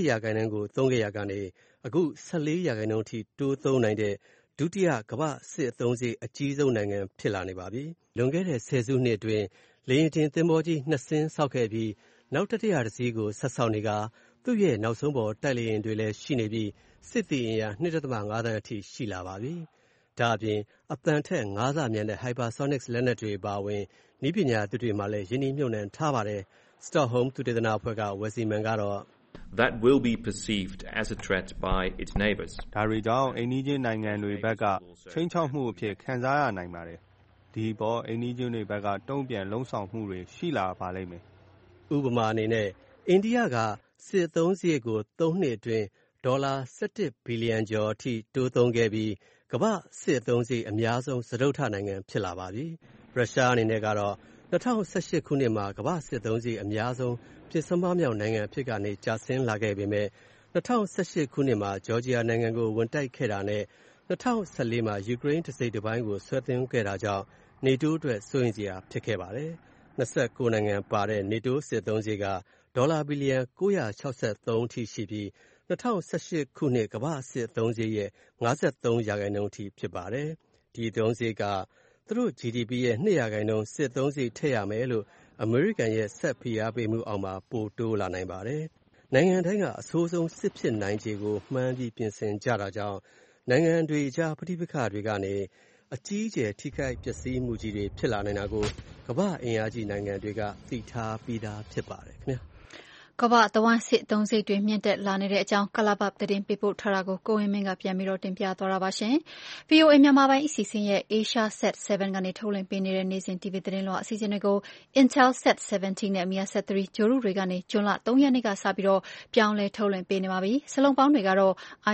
[SPEAKER 16] 2% ကိုသုံးခဲ့ရကနေအခု14% အထိတိုးသုံးနိုင်တဲ့ဒုတိယကမ္ဘာစစ်အသုံးစရိတ်အကြီးဆုံးနိုင်ငံဖြစ်လာနေပါပြီ။လွန်ခဲ့တဲ့10စုနှစ်အတွင်းလေယာဉ်တင်သင်္ဘောကြီး2စင်းဆောက်ခဲ့ပြီးနောက်တတိယတစ်စီးကိုဆက်ဆောက်နေကသူ့ရဲ့နောက်ဆုံးပေါ်တိုက်လေယာဉ်တွေလည်းရှိနေပြီးစစ်သည်အင်အား 2.5 သန်းအထိရှိလာပါပြီ။ဒါအပြင်အသံထက်5ဆမြန်တဲ့ hypersonic လက်နက်တွေပါဝင်နည်းပညာသစ်တွေမှလည်းယင်းနှိမ့်နှံထားပါတယ်။ Stockholm သုတေသနအဖွဲ့က Wessman ကတော့
[SPEAKER 20] That will be perceived as a threat by its neighbors.
[SPEAKER 17] ဒါတွေကြောင့်အိမ်နီးချင်းနိုင်ငံတွေဘက်ကချိန်ချောက်မှုအဖြစ်ခံစားရနိုင်ပါတယ်။ဒီပေါ်အိမ်နီးချင်းတွေဘက်ကတုံ့ပြန်လုံဆောင်မှုတွေရှိလာပါလိမ့်မယ်
[SPEAKER 16] ။ဥပမာအနေနဲ့အိန္ဒိယကစစ်သုံးစရိတ်ကို3နှစ်အတွင်းဒေါ်လာ17ဘီလီယံကျော်အထိတိုးသုံးခဲ့ပြီးကမ္ဘာစစ်သုံးစရိတ်အများဆုံးစတုတ္ထနိုင်ငံဖြစ်လာပါပြီ။ရုရှားအနေနဲ့ကတော့2018ခုနှစ်မှာကမ္ဘာစစ်သုံးစရိတ်အများဆုံးပစ္စုပန်မြောက်နိုင်ငံဖြစ်ကနေကျဆင်းလာခဲ့ပေမဲ့2018ခုနှစ်မှာဂျော်ဂျီယာနိုင်ငံကိုဝင်တိုက်ခဲ့တာနဲ့2014မှာယူကရိန်းတစိတ်တစ်ပိုင်းကိုဆွဲသွင်းခဲ့တာကြောင့်နေတိုးအတွက်စိုးရိမ်စရာဖြစ်ခဲ့ပါတယ်။29နိုင်ငံပါတဲ့နေတိုးစစ်သုံးစရိတ်ကဒေါ်လာဘီလီယံ963အထိရှိပြီး2018ခုနှစ်ကမ္ဘာစစ်သုံးစရိတ်ရဲ့ 53% အထိဖြစ်ပါတယ်။ဒီသုံးစရိတ်ကသူတို့ GDP ရဲ့ 2% စစ်သုံးစရိတ်ထည့်ရမယ်လို့အမေရိကန်ရဲ့ဆက်ဖိအားပေးမှုအောက်မှာပိုတိုးလာနိုင်ပါတယ်။နိုင်ငံတိုင်းကအဆိုးဆုံးစစ်ဖြစ်နိုင်ခြေကိုမှန်းပြီးပြင်ဆင်ကြတာကြောင့်နိုင်ငံတွေကြားပဋိပက္ခတွေကနေအကြီးအကျယ်ထိခိုက်ပျက်စီးမှုကြီးတွေဖြစ်လာနိုင်တာကိုကမ္ဘာအင်အားကြီးနိုင်ငံတွေကသိထားပြီးသားဖြစ်ပါတယ်ခင်ဗျာ။
[SPEAKER 2] ကမ္ဘာတဝန်းစစ်သုံးစရိတ်တွေမြင့်တက်လာနေတဲ့အကြောင်းကလာဘတ်သတင်းပေးပို့ထားတာကိုကိုဝင်းမင်းကပြန်ပြီးတင်ပြသွားတာပါရှင်။ VOA မြန်မာပိုင်းအစီအစဉ်ရဲ့ Asia Set 7ကနေထုတ်လွှင့်ပေးနေတဲ့နေ့စဉ် TV သတင်းလွှာအစီအစဉ်တွေကို Intelsat 17နဲ့ Measat 3ဂြိုဟ်တုတွေကနေဇွန်လ3ရက်နေ့ကစပြီးပြောင်းလဲထုတ်လွှင့်ပေးနေပါပြီ။စလုံးပေါင်းတွေကတော့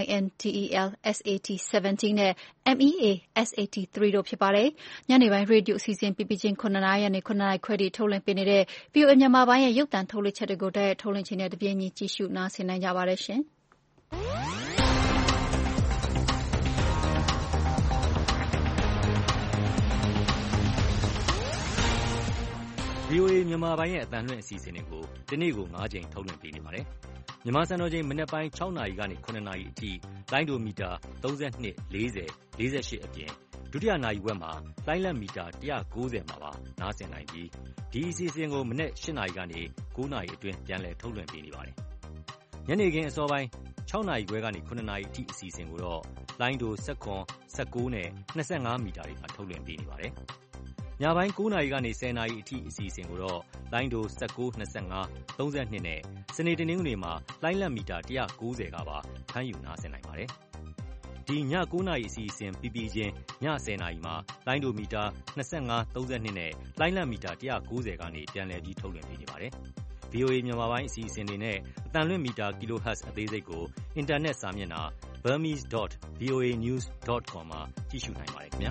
[SPEAKER 2] INTEL SAT-17 နဲ့ MEA-SAT-3 တို့ဖြစ်ပါတယ်။ညနေပိုင်းရေဒီယိုအစီအစဉ်ပြပြချင်း9နာရီကနေ9နာရီခွဲထိထုတ်လွှင့်ပေးနေတဲ့ VOA မြန်မာပိုင်းရဲ့ရုပ်သံထုတ်လွှင့်ချက်တွေကိုတိုက်ရိုက်ထုတ်လွှင့်ခြင်းနဲ့တပြေးညီကြည့်ရှုနားဆင်နိုင်ကြပါတယ်ရှင်။
[SPEAKER 3] VOA မြန်မာပိုင်းရဲ့အသံလွှင့်အစီအစဉ်တွေကိုဒီနေ့ကို9ကြိမ်ထုတ်လွှင့်ပေးနေပါတယ်။မြန်မာစံတော်ချိန်မနက်ပိုင်း6နာရီကနေ9နာရီအထိလိုင်းဒိုမီတာ32 40 48အပြင်ဒုတိယနာရီဝက်မှာလိုင်းလက်မီတာ190မှာပါနားဆင်နိုင်ပြီးဒီအစီအစဉ်ကိုမနက်8နာရီကနေ9နာရီအတွင်းပြန်လည်ထုတ်လွှင့်ပေးနေပါတယ်ညနေခင်းအစောပိုင်း6နာရီခွဲကနေ9နာရီအထိအစီအစဉ်ကိုတော့လိုင်းဒို19နဲ့25မီတာတွေမှာထုတ်လွှင့်ပေးနေပါတယ်ညပိုင်း9နာရီကနေ10နာရီအထိအစီအစဉ်ကိုတော့လိုင်းဒို19 25 32နဲ့စနေတနင်္ဂနွေမှာလိုင်းလက်မီတာ190ကပါဖမ်းယူနားဆင်နိုင်ပါတယ်ဒီည9နာရီအစီအစဉ်ပြီးပြီးချင်းည10နာရီမှာလိုင်းဒိုမီတာ25 32နဲ့လိုင်းလက်မီတာ190ကနေပြန်လည်ပြီးထုတ်လွှင့်ပေးနေပါတယ်VOA မြန်မာပိုင်းအစီအစဉ်တွေနဲ့အတန်လွင့်မီတာ kHz အသေးစိတ်ကိုအင်တာနက်စာမျက်နှာ burmese.voanews.com မှာကြည့်ရှုနိုင်ပါတယ်ခင်ဗျာ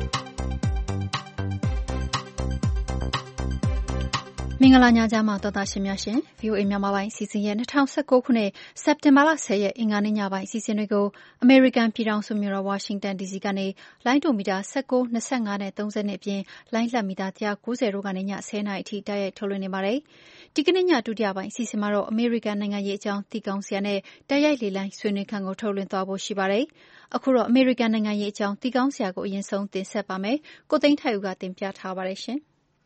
[SPEAKER 2] မင်္ဂလာညချမ်းပါတော်သားရှင်များရှင် VOA မြန်မာပိုင်းစီစဉ်ရဲ့2019ခုနှစ်စက်တင်ဘာလ10ရက်အင်္ဂါနေ့ညပိုင်းစီစဉ်တွေကိုအမေရိကန်ပြည်ထောင်စုမြို့တော်ဝါရှင်တန် DC ကနေလိုင်းဒိုမီတာ19 25နဲ့30နဲ့အပြင်လိုင်းလက်မီတာ190တို့ကနေည10နာရီအထိတိုက်ရိုက်ထုတ်လွှင့်နေပါတယ်ဒီကနေ့ညဒုတိယပိုင်းစီစဉ်မှာတော့အမေရိကန်နိုင်ငံရေးအကြောင်းသိကောင်းစရာနဲ့တိုက်ရိုက်လေလိုင်းဆွေးနွေးခန်းကိုထုတ်လွှင့်သွားဖို့ရှိပါတယ်အခုတော့အမေရိကန်နိုင်ငံရေးအကြောင်းသိကောင်းစရာကိုအရင်ဆုံးတင်ဆက်ပါမယ်ကိုသိန်းထိုက်ဦးကတင်ပြထားပါတယ်ရှင်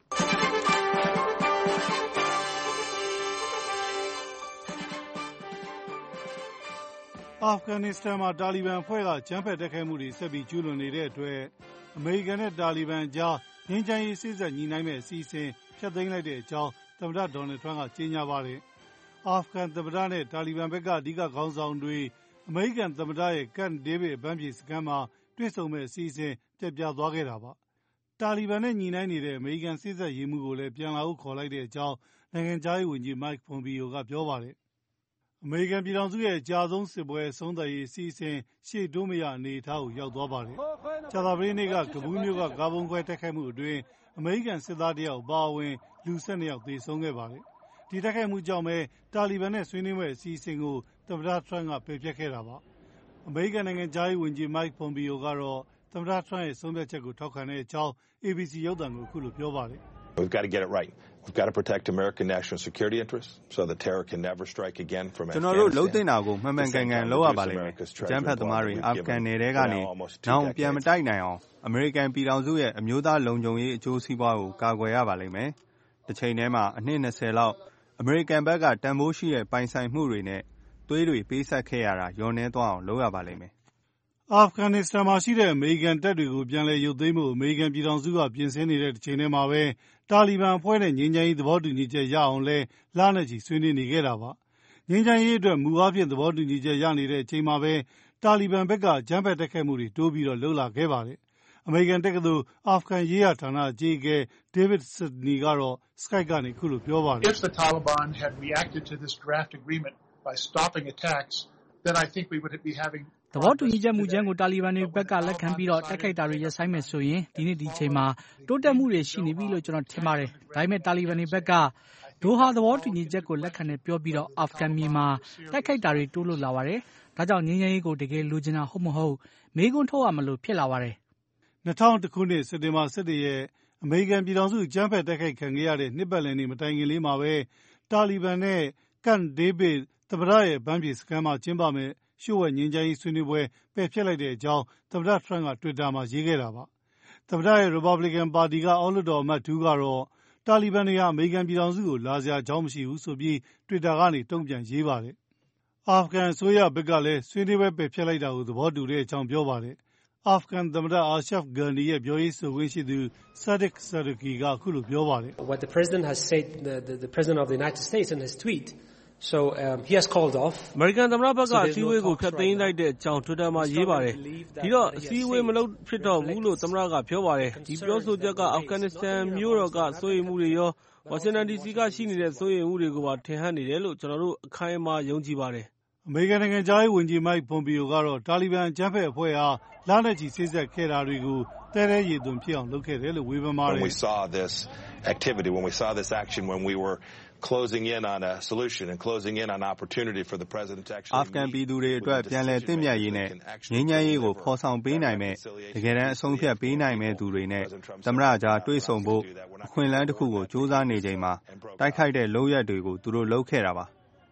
[SPEAKER 21] အာဖဂန်နစ္စတန်မှာတာလီဘန်အဖွဲ့ကကြမ်းဖက်တိုက်ခိုက်မှုတွေဆက်ပြီးကျူးလွန်နေတဲ့အတွက်အမေရိကန်နဲ့တာလီဘန်အကြားငြိမ်းချမ်းရေးစေ့စပ်ညှိနှိုင်းမယ့်အစီအစဉ်ဖျက်သိမ်းလိုက်တဲ့အကြောင်းသမ္မတဒေါ်နယ်ထရန့်ကကြေညာပါတယ်။အာဖဂန်သမ္မတနဲ့တာလီဘန်ဘက်ကအဓိကခေါင်းဆောင်တွေအမေရိကန်သမ္မတရဲ့ကန့်ဒေးဗစ်အပန်းဖြေစခန်းမှာတွေ့ဆုံမဲ့အစီအစဉ်ပြတ်ပြားသွားခဲ့တာပါ။တာလီဘန်နဲ့ညှိနှိုင်းနေတဲ့အမေရိကန်စေ့စပ်ရေးမှူးကိုလည်းပြန်လာဖို့ခေါ်လိုက်တဲ့အကြောင်းနိုင်ငံခြားရေးဝန်ကြီး Mike Pompeo ကပြောပါတယ်။အမေရိကန်ပြည်ထောင်စုရဲ့အကြာဆုံးစစ်ပွဲအဆုံးသတ်ရေးအစီအစဉ်ရှေ့တိုးမရအနေအထားကိုရောက်သွားပါတယ်။ကြာသပတေးနေ့ကကဘူးမြို့ကကားဗုံးခွဲတိုက်ခိုက်မှုအတွင်းအမေရိကန်စစ်သားတယောက်အပါအဝင်လူ12ယောက်သေဆုံးခဲ့ပါတယ်။ဒီတိုက်ခိုက်မှုကြောင့်ပဲတာလီဘန်နဲ့ဆွေးနွေးမယ့်အစီအစဉ်ကိုသမ္မတထရန့်ကပယ်ဖျက်ခဲ့တာပါ။အမေရိကန်နိုင်ငံခြားရေးဝန်ကြီး Mike Pompeo ကတော့သမ္မတထရန့်ရဲ့ဆုံးဖြတ်ချက်ကိုထောက်ခံတဲ့အကြောင်း ABC ရုပ်သံကိုအခုလိုပြောပါတယ်။
[SPEAKER 22] We've got to get it right. We've got to protect American national security interests so that terror can never strike again from Afghanistan.
[SPEAKER 17] ကျွန်တော်တို့လုံးတင်တာကိုမှန်မှန်ကန်ကန်လုပ်ရပါလိမ့်မယ်။ကျန်းဖတ်သမားတွေအာဖဂန်နယ်ထဲကနေနောင်ပြန်မတိုက်နိုင်အောင်အမေရိကန်ပြည်ထောင်စုရဲ့အမျိုးသားလုံခြုံရေးအကျိုးစီးပွားကိုကာကွယ်ရပါလိမ့်မယ်။တစ်ချိန်တည်းမှာအနှစ်20လောက်အမေရိကန်ဘက်ကတန်ဖိုးရှိတဲ့ပိုင်ဆိုင်မှုတွေနဲ့သွေးတွေပေးဆက်ခဲ့ရတာညှော်နှဲသွားအောင်လုပ်ရပါလိမ့်မယ်။အာဖဂန်နစ္စတန်မှာရှိတဲ့အမေရိကန်တပ်တွေကိုပြန်လည်ရုပ်သိမ်းဖို့အမေရိကန်ပြည်ထောင်စုကပြင်ဆင်နေတဲ့တစ်ချိန်တည်းမှာပဲတာလီဘန်အဖွဲ့နဲ့ငြိမ်းချမ်းရေးသဘောတူညီချက်ရအောင်လဲလနဲ့ချီဆွေးနွေးနေခဲ့တာပါငြိမ်းချမ်းရေးအတွက်မူအားဖြင့်သဘောတူညီချက်ရနေတဲ့အချိန်မှာပဲတာလီဘန်ဘက်ကကြမ်းဖက်တိုက်ခိုက်မှုတွေတိုးပြီးတော့လှုပ်လာခဲ့ပါတယ်အမေရိကန်တက္ကသိုလ်အာဖဂန်ရေးရာဌာနအကြီးအကဲ David Sidney ကတော့ Skype ကနေခုလိုပြောပါတယ်
[SPEAKER 23] If the Taliban had reacted to this draft agreement by stopping attacks then I think we would be having
[SPEAKER 24] သဘောတူညီချက်မူကြမ်းကိုတာလီဘန်တွေဘက်ကလက်ခံပြီးတော့တိုက်ခိုက်တာတွေရပ်ဆိုင်းမယ်ဆိုရင်ဒီနေ့ဒီချိန်မှာတိုးတက်မှုတွေရှိနေပြီလို့ကျွန်တော်ထင်ပါတယ်။ဒါပေမဲ့တာလီဘန်တွေဘက်ကဒိုဟာသဘောတူညီချက်ကိုလက်ခံတယ်ပြောပြီးတော့အာဖဂန်မြေမှာတိုက်ခိုက်တာတွေတိုးလို့လာပါတယ်။ဒါကြောင့်ငြိမ်းချမ်းရေးကိုတကယ်လိုချင်တာဟုတ်မဟုတ်မေးခွန်းထုတ်ရမလို့ဖြစ်လာပါတယ်
[SPEAKER 21] ။2001ခုနှစ်စက်တင်ဘာ17ရက်အမေရိကန်ပြည်ထောင်စုကြမ်းဖက်တိုက်ခိုက်ခံခဲ့ရတဲ့နှစ်ပတ်လည်နေ့မတိုင်ခင်လေးမှာပဲတာလီဘန်နဲ့ကန့်ဒေးဗစ်သမ္မတရဲ့ဗန်းပြေစခန်းမှာကျင်းပမယ်ရှုပ်ဝဲငြိမ်းချမ်းရေးဆွေးနွေးပွဲပယ်ဖျက်လိုက်တဲ့အကြောင်းသမ္မတထရန့်က Twitter မှာရေးခဲ့တာပါ။သမ္မတရဲ့ Republican ပါတီကအောက်လွှတ်တော်အမတ်2ကတော့တာလီဘန်တွေဟာအမေရိကန်ပြည်ထောင်စုကိုလာစရာအကြောင်းမရှိဘူးဆိုပြီး Twitter ကနေတုံ့ပြန်ရေးပါတယ်။အာဖဂန်အစိုးရဘက်ကလည်းဆွေးနွေးပွဲပယ်ဖျက်လိုက်တာကိုသဘောတူတဲ့အကြောင်းပြောပါတယ်။အာဖဂန်သမ္မတအာရှဖ်ဂန်နီရဲ့ပြောရေးဆိုခွင့်ရှိသူ Sadiq Sadiki ကအခုလိုပြောပါတယ်။
[SPEAKER 25] What the president has said the president of the United States in his tweet So he has called off
[SPEAKER 26] အမေရိကန်သမ္မတဘက်ကအစည်းအဝေးကိုဖျက်သိမ်းလိုက်တဲ့အကြောင်း Twitter မှာရေးပါတယ်ဒီတော့အစည်းအဝေးမလုပ်ဖြစ်တော့ဘူးလို့သမ္မတကပြောပါတယ်ဒီပြောဆိုချက်ကအာဖဂန်နစ္စတန်မြို့တော်ကစိုးရိမ်မှုတွေရောဝါရှင်တန် DC ကရှိနေတဲ့စိုးရိမ်မှုတွေကိုပါထင်ဟပ်နေတယ်လို့ကျွန်တော်တို့အခိုင်အမာယုံကြည်ပါတယ်
[SPEAKER 21] အမေရိကန်နိုင်ငံသားရေးဝန်ကြီး Mike Pompeo ကတော့တာလီဘန်အကြမ်းဖက်အဖွဲ့ဟာလနဲ့ချီစိတ်ဆက်ခဲ့တာတွေကိုတဲတဲရည်သွန်ဖြစ်အောင်လုပ်ခဲ့တယ်လို့ဝေဖန်ပါတယ်
[SPEAKER 22] When we saw this activity when we saw this action when we were closing in on a solution and closing in on opportunity for the president to actually
[SPEAKER 17] အာဖဂန်ပြည်သူတွေအတွက်ပြန်လည်တင့်မြတ်ရေးနဲ့ငြိမ်းချမ်းရေးကိုဖော်ဆောင်ပေးနိုင်မဲ့တကယ်တမ်းအဆုံးဖြတ်ပေးနိုင်မဲ့သူတွေနဲ့သမ္မတကြားတွေ့ဆုံဖို့အခွင့်အလမ်းတစ်ခုကိုစ조사နေချိန်မှာတိုက်ခိုက်တဲ့လုပ်ရက်တွေကိုသူတို့လုပ်ခဲ့တာပါ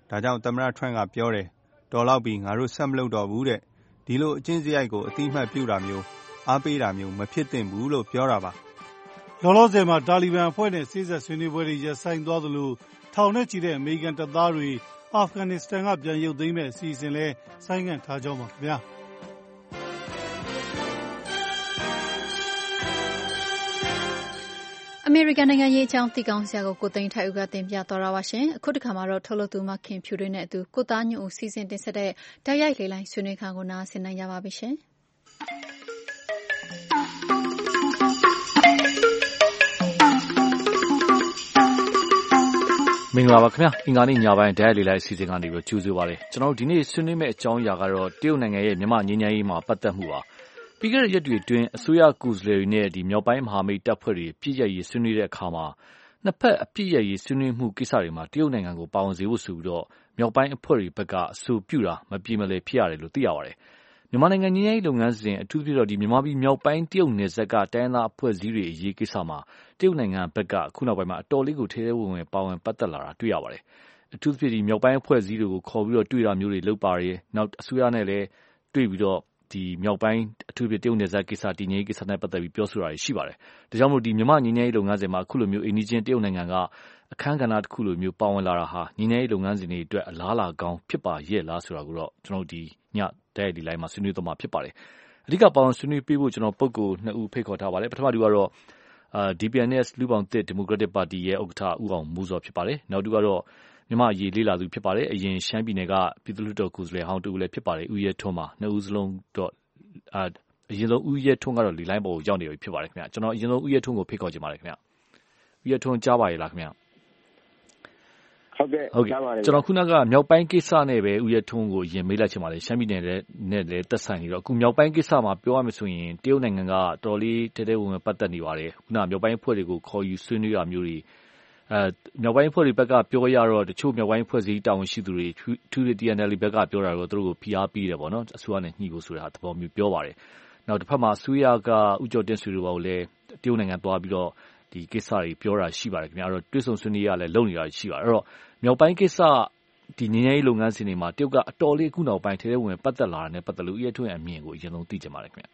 [SPEAKER 17] ဒါကြောင့်သမ္မတ Trump ကပြောတယ်တော်လောက်ပြီးငါတို့ဆက်မလုပ်တော့ဘူးတဲ့ဒီလိုအကျင့်စရိုက်ကိုအတိအမှတ်ပြုတာမျိုးအားပေးတာမျိုးမဖြစ်သင့်ဘူးလို့ပြောတာပါ
[SPEAKER 21] လောလောဆယ်မှာတာလီဘန်အဖွဲ့နဲ့စေ့စပ်ဆွေးနွေးပွဲတွေရပ်ဆိုင်းသွားသလိုထောင်နဲ့ချီတဲ့အမေရိကန်တပ်သားတွေအာဖဂန်နစ္စတန်ကပြန်ရုပ်သိမ်းမဲ့အစီအစဉ်လဲဆိုင်းငံ့ထားကြောင်းပါခင်ဗျာ
[SPEAKER 2] အမေရိကန်နိုင်ငံရေးအကြောင်းသိကောင်းစရာကိုသိန်းထိုက်ဦးကတင်ပြတော်တာပါရှင်အခုတစ်ခါမှာတော့ထုတ်လုပ်သူမခင်ဖြူတွေနဲ့အတူကိုသားညွန့်ဦးစီစဉ်တင်ဆက်တဲ့တိုက်ရိုက်လေလိုင်းဆွေးနွေးခန်းကိုနားဆင်နိုင်ကြပါပြီရှင်
[SPEAKER 18] မင်္ဂလာပါခင်ဗျာအင်္ဂါနေ့ညပိုင်းတိုက်ရိုက်လေလိုင်းအစီအစဉ်ကနေပြီးကြိုဆိုပါရစေကျွန်တော်တို့ဒီနေ့ဆွေးနွေးမယ့်အကြောင်းအရာကတော့တရုတ်နိုင်ငံရဲ့မြန်မာငြိမ်းချမ်းရေးမှာပတ်သက်မှုပါပြီးခဲ့တဲ့ရက်တွေအတွင်းအစိုးရကိုယ်စားလှယ်တွေနဲ့မြောက်ပိုင်းမဟာမိတ်တပ်ဖွဲ့တွေပြည်ရရေးဆွေးနွေးတဲ့အခါမှာနှစ်ဖက်အပြည့်ရရေးဆွေးနွေးမှုကိစ္စတွေမှာတရုတ်နိုင်ငံကိုပါဝင်စေဖို့ဆိုပြီးတော့မြောက်ပိုင်းအဖွဲ့တွေဘက်ကအဆိုပြုတာမပြေမလည်ဖြစ်ရတယ်လို့သိရပါတယ်မြန်မာနိုင်ငံငြိမ်းချမ်းရေးလုပ်ငန်းစဉ်အထူးသဖြင့်တော့မြန်မာပြည်မြောက်ပိုင်းတရုတ်နယ်စပ်ကတိုင်းဒေသအဖွဲ့အစည်းတွေအရေးကိစ္စမှာတရုတ်နိုင်ငံဘက်ကအခုနောက်ပိုင်းမှာအတော်လေးကိုထဲထဲဝင်ဝင်ပါဝင်ပတ်သက်လာတာတွေ့ရပါတယ်အထူးသဖြင့်မြောက်ပိုင်းအဖွဲ့အစည်းတွေကိုခေါ်ပြီးတော့တွေ့တာမျိုးတွေလုပ်ပါတယ်နောက်အစိုးရနဲ့လည်းတွေ့ပြီးတော့မြောက်ပိုင်းအထူးသဖြင့်တရုတ်နယ်စပ်ကိစ္စတည်ငြိမ်ရေးကိစ္စနဲ့ပတ်သက်ပြီးပြောဆိုတာတွေရှိပါတယ်။ဒါကြောင့်မို့မြန်မာငြိမ်းချမ်းရေးလုပ်ငန်းစဉ်မှာအခုလိုမျိုးအိမ်နီးချင်းတရုတ်နိုင်ငံကအခမ်းကဏ္ဍတစ်ခုလိုမျိုးပါဝင်လာတာဟာငြိမ်းချမ်းရေးလုပ်ငန်းစဉ်တွေအတွက်အလားအလာကောင်းဖြစ်ပါရဲ့လားဆိုတာကိုတော့ကျွန်တော်ဒီညတိုက်ဒီလိုင်းမှာဆွေးနွေးသွားမှာဖြစ်ပါတယ်။အဓိကပါဝင်ဆွေးနွေးပေးဖို့ကျွန်တော်ပုဂ္ဂိုလ်2ဦးဖိတ်ခေါ်ထားပါတယ်။ပထမတူကတော့ DPNS လူပောင်သစ်ဒီမိုကရက်တစ်ပါတီရဲ့ဥက္ကဋ္ဌဦးအောင်မိုးစောဖြစ်ပါတယ်။နောက်တူကတော့မြန်မာအရေးလေးလာသူဖြစ်ပါတယ်။အရင်ရှမ်းပြည်နယ်ကပြည်သူ့လွှတ်တော်ကိုယ်စားလှယ်ဟောင်းတူလည်းဖြစ်ပါတယ်။ဦးရဲထွန်းပါ2ဦးစလုံးတော့အရင်ဆုံးဦးရဲထွန်းကတော့ဒီလိုင်းပေါ်ကိုရောက်နေပြီဖြစ်ပါတယ်ခင်ဗျကျွန်တော်အရင်ဆုံးဦးရဲထွန်းကိုဖိတ်ခေါ်ချင်ပါတယ်ခင်ဗျဦးရဲထွန်းကြားပါရဲ့လားခင်ဗျ
[SPEAKER 1] ဟုတ်ကဲ့ကြားပါတယ်
[SPEAKER 18] ကျွန်တော်ခုနကမြောက်ပိုင်းကိစ္စနဲ့ပဲဦးရဲထွန်းကိုအရင်မေးလိုက်ချင်ပါတယ်ရှမ်းပြည်နယ်နဲ့လည်းသက်ဆိုင်နေတော့အခုမြောက်ပိုင်းကိစ္စမှာပြောရမယ်ဆိုရင်တရုတ်နိုင်ငံကတော်လေးတဲတဲဝင်ပတ်သက်နေပါတယ်ခုနမြောက်ပိုင်းအဖွဲ့တွေကိုခေါ်ယူဆွေးနွေးတာမျိုးတွေမြောက်ပိုင်းအဖွဲ့တွေဘက်ကပြောရတော့တချို့မြောက်ပိုင်းအဖွဲ့စည်းတာဝန်ရှိသူတွေထူးထူး TNL ဘက်ကပြောတာတော့သူတို့ကိုဖိအားပေးတယ်ပေါ့နော်အစိုးရနဲ့ညှိဖို့ဆိုတာသဘောမျိုးပြောပါတယ်နောက်တစ်ဖက်မှာအစိုးရကဥကြော်တင်ဆွေတို့ဘာလို့လဲတရုတ်နိုင်ငံသွားပြီးတော့ဒီကိစ္စတွေပြောတာရှိပါတယ်ခင်ဗျာအဲ့တော့တွဲဆုံဆွေးနွေးရလဲလုပ်နေတာရှိပါတယ်အဲ့တော့မြောက်ပိုင်းကိစ္စဒီငြိမ်းချမ်းရေးလုပ်ငန်းစဉ်တွေမှာတရုတ်ကအတော်လေးအခုနောက်ပိုင်းထဲထဲဝင်ပတ်သက်လာတာနဲ့ပတ်သက်လို့အရေးထွန်းအမြင်ကိုအရင်ဆုံးသိချင်ပါတယ်ခင်ဗျ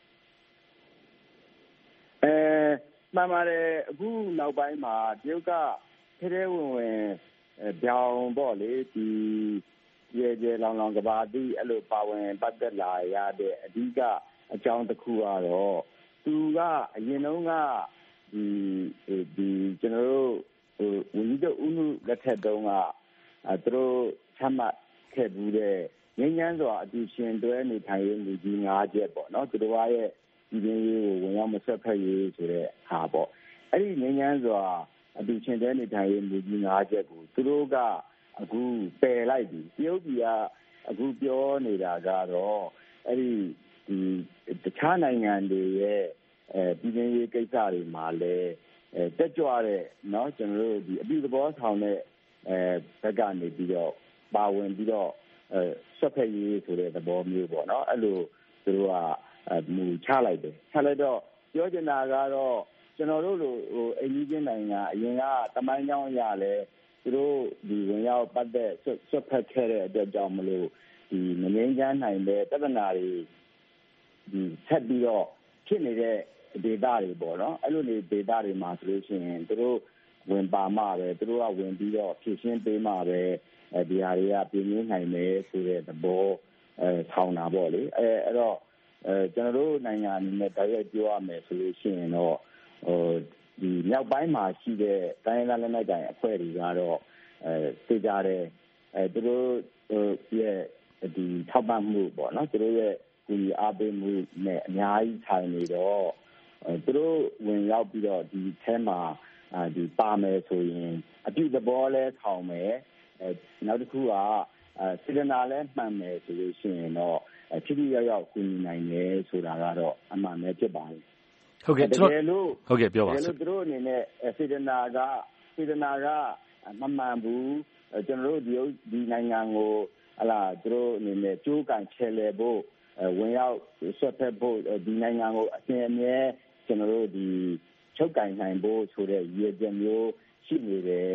[SPEAKER 1] မှန်ပါတယ်အခုနောက်ပိုင်းမှာတရုတ်ကထဲထဲဝင်ဝင်ပြောင်းပေါ့လေဒီရေလောင်ကဘာတိအဲ့လိုပါဝင်ပတ်သက်လာရတဲ့အဓိကအကြောင်းတစ်ခုကတော့သူကအရင်တုန်းကဒီကျွန်တော်တို့ဝန်ကြီးချုပ်ဦးနုလက်ထက်တုန်းကသူတို့ချမှတ်ခဲ့ဘူးတဲ့ငြိမ်းချမ်းစွာအတူရှင်တွဲနေထိုင်ရေးမူကြီး5ချက်ပေါ့နော်သူတို့ရဲ့ဒီရင်းရေးကိုဝင်ရောက်မဆက်ဖက်ရေးဆိုတဲ့ဟာပေါ့အဲ့ဒီငြိမ်းချမ်းစွာအတူရှင်တွဲနေထိုင်ရေးမူကြီး5ချက်ကိုသူတို့ကအခုပယ်လိုက်ပြီတရုတ်ပြည်ကအခုပြောနေတာကတော့အဲ့ဒီတခြားနိုင်ငံတွေရဲ့ပြည်တွင်းရေးကိစ္စတွေမှာလည်းတက်ကြွတဲ့เนาะကျွန်တော်တို့ဒီအပြုသဘောဆောင်တဲ့ဘက်ကနေပြီးတော့ပါဝင်ပြီးတော့ဆက်ဖက်ရေးဆိုတဲ့သဘောမျိုးပေါ့เนาะအဲ့လိုသူတို့ကမူချလိုက်တယ်ချလိုက်တော့ပြောချင်တာကတော့ကျွန်တော်တို့လိုအိမ်ကြီးချင်းနိုင်ငံအရင်ကတမိုင်းကြောင်းအရာလဲသူတို့ဒီဝင်ရောက်ပတ်သက်ဆက်ဖက်ခဲ့တဲ့အတွက်ကြောင့်မလို့ဒီမငြိမ်းချမ်းနိုင်တဲ့ပြဿနာတွေဒီဆက်ပြီးတော့ဖြစ်နေတဲ့ဒေသတွေပေါ့နော်အဲ့လိုနေဒေသတွေမှာဆိုလို့ရှိရင်သူတို့ဝင်ပါမှပဲသူတို့ကဝင်ပြီးတော့ဖြည့်ရှင်းပေးမှပဲဒီဟာတွေကပြည်ရင်းနိုင်မယ်ဆိုတဲ့သဘောထောင်တာပေါ့လေအဲ့တော့ကျွန်တော်တို့နိုင်ငံအနေနဲ့တိုက်ရိုက်ပြောရမယ်ဆိုလို့ရှိရင်တော့ဒီမြောက်ပိုင်းမှာရှိတဲ့တိုင်းရင်းသားလက်နက်ကိုင်အဖွဲ့တွေကတော့သိကြတယ်သူတို့ရဲ့ဒီထောက်ပံ့မှုပေါ့နော်သူတို့ရဲ့ဒီအားပေးမှုနဲ့အများကြီးဆိုင်နေတော့သူတို့ဝင်ရောက်ပြီးတော့ဒီအဲမှာဒီပါမယ်ဆိုရင်အပြုသဘောလဲထောင်မယ်နောက်တစ်ခုကစေတနာလဲမှန်မယ်ဆိုလို့ရှိရင်တော့ထိထိရောက်ရောက်ကူညီနိုင်တယ်ဆိုတာကတော့အမှန်ပဲဖြစ်ပါတယ်
[SPEAKER 18] ဟုတ်ကဲ့ကျွန်တော်ဟုတ်ကဲ့ပြောပါစို့
[SPEAKER 1] သူတို့အနေနဲ့စေတနာကမမှန်ဘူးကျွန်တော်တို့ဒီနိုင်ငံကိုဟလာသူတို့အနေနဲ့ကြိုးကန်ချဲလဲဖို့ဝင်ရောက်ဆက်ဖက်ဖို့ဒီနိုင်ငံကိုအစဉ်အမြဲကျွန်တော်တို့ဒီချုပ်ကင်နိုင်ဖို့ဆိုတဲ့ရည်ရွယ်ချက်မျိုးရှိနေတယ်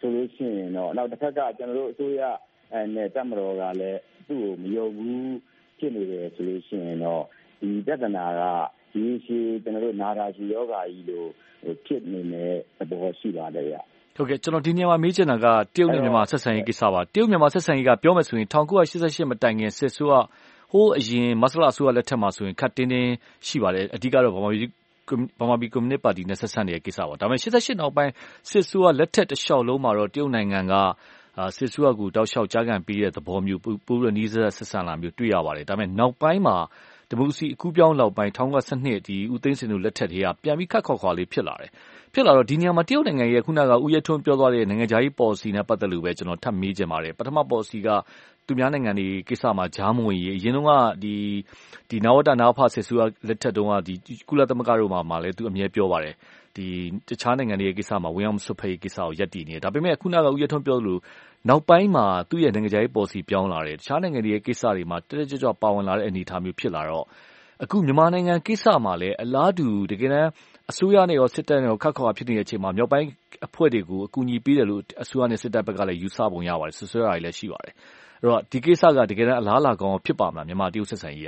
[SPEAKER 1] ဆိုလို့ရှိရင်တော့နောက်တစ်ခါကကျွန်တော်တို့အစိုးရနဲ့တပ်မတော်ကလည်းသူ့ကိုမယုံဘူးဖြစ်နေတယ်ဆိုလို့ရှိရင်တော့ဒီပြဿနာကဒီရှိကျွန်တော်တို့နာတာရှိယောဂါကြီးလို့ဖြစ်နေတဲ့သဘောရှိပါတယ်ဗျ
[SPEAKER 18] ဟုတ်ကဲ့ကျွန်တော်ဒီနေရာမှာမေးချင်တာကတရုတ်နဲ့မြန်မာဆက်ဆံရေးကိစ္စပါတရုတ်မြန်မာဆက်ဆံရေးကပြောမယ်ဆိုရင်1988မတိုင်ခင်စစ်ဆိုးကဟိုးအရင်မဆလအစိုးရလက်ထက်မှာဆိုရင်ခတ်တင်းတင်းရှိပါတယ်အဓိကတော့ဗမာပြည်ကွန်မြူနစ်ပါတီနဲ့ဆက်ဆံနေတဲ့ကိစ္စပါဒါပေမဲ့88နောက်ပိုင်းစစ်ဆိုးကလက်ထက်တစ်လျှောက်လုံးမှာတော့တရုတ်နိုင်ငံကစစ်ဆိုးကတောက်လျှောက်ကြားခံပြီးတဲ့သဘောမျိုးပိုးရနီးဆက်ဆံလာမျိုးတွေ့ရပါတယ်ဒါပေမဲ့နောက်ပိုင်းမှာဒီမိုကရေစီအကူးပြောင်းလောက်ပိုင်း1912ဒီဦးသိန်းစိန်တို့လက်ထက်တည်းကပြန်ပြီးခတ်ခေါ်ခွာလေးဖြစ်လာတယ်ဖြစ်လာတော့ဒီနေရာမှာတရုတ်နိုင်ငံရဲ့ခုနကဦးရဲထွန်းပြောသွားတဲ့နိုင်ငံခြားရေး policy နဲ့ပတ်သက်လို့ပဲကျွန်တော်ထပ်မေးချင်ပါတယ်ပထမ policy ကသူများနိုင်ငံတွေကိစ္စမှာဂျားမဝင်ရေးအရင်တော့ကဒီနဝတနာဖစစ်ဆိုးလက်ထက်တုန်းကဒီကုလသမဂ္ဂတို့မှာလည်းသူအမြဲပြောပါတယ်ဒီတခြားနိုင်ငံတွေရဲ့ကိစ္စမှာဝင်အောင်မဆွတ်ဖက်ရေးကိစ္စကိုရပ်တည်နေတယ်ဒါပေမဲ့ခုနကဦးရဲထွန်းပြောလို့နောက်ပိုင်းမှာသူ့ရဲ့နိုင်ငံခြားရေး policy ပြောင်းလာတယ်တခြားနိုင်ငံတွေရဲ့ကိစ္စတွေမှာတက်တက်ကြွကြွပါဝင်လာတဲ့အနေအထားမျိုးဖြစ်လာတော့အခုမြန်မာနိုင်ငံကိစ္စမှာလည်းအလားတူတကယ်တမ်းအစိုးရနဲ့ရောစစ်တပ်နဲ့ရောခတ်ခေါ်ဖြစ်နေတဲ့အချိန်မှာမြောက်ပိုင်းအဖွဲ့တွေကိုအကူအညီပေးတယ်လို့အစိုးရနဲ့စစ်တပ်ဘက်ကလည်းယူဆပုံရပါတယ်ဆွဆွဲရလည်းရှိပါတယ်အဲ့တော့ဒီကိစ္စကတကယ်တမ်းအလားအလာကောင်းဖြစ်ပါမလားမြန်မာတရုတ်ဆက်ဆံရေးက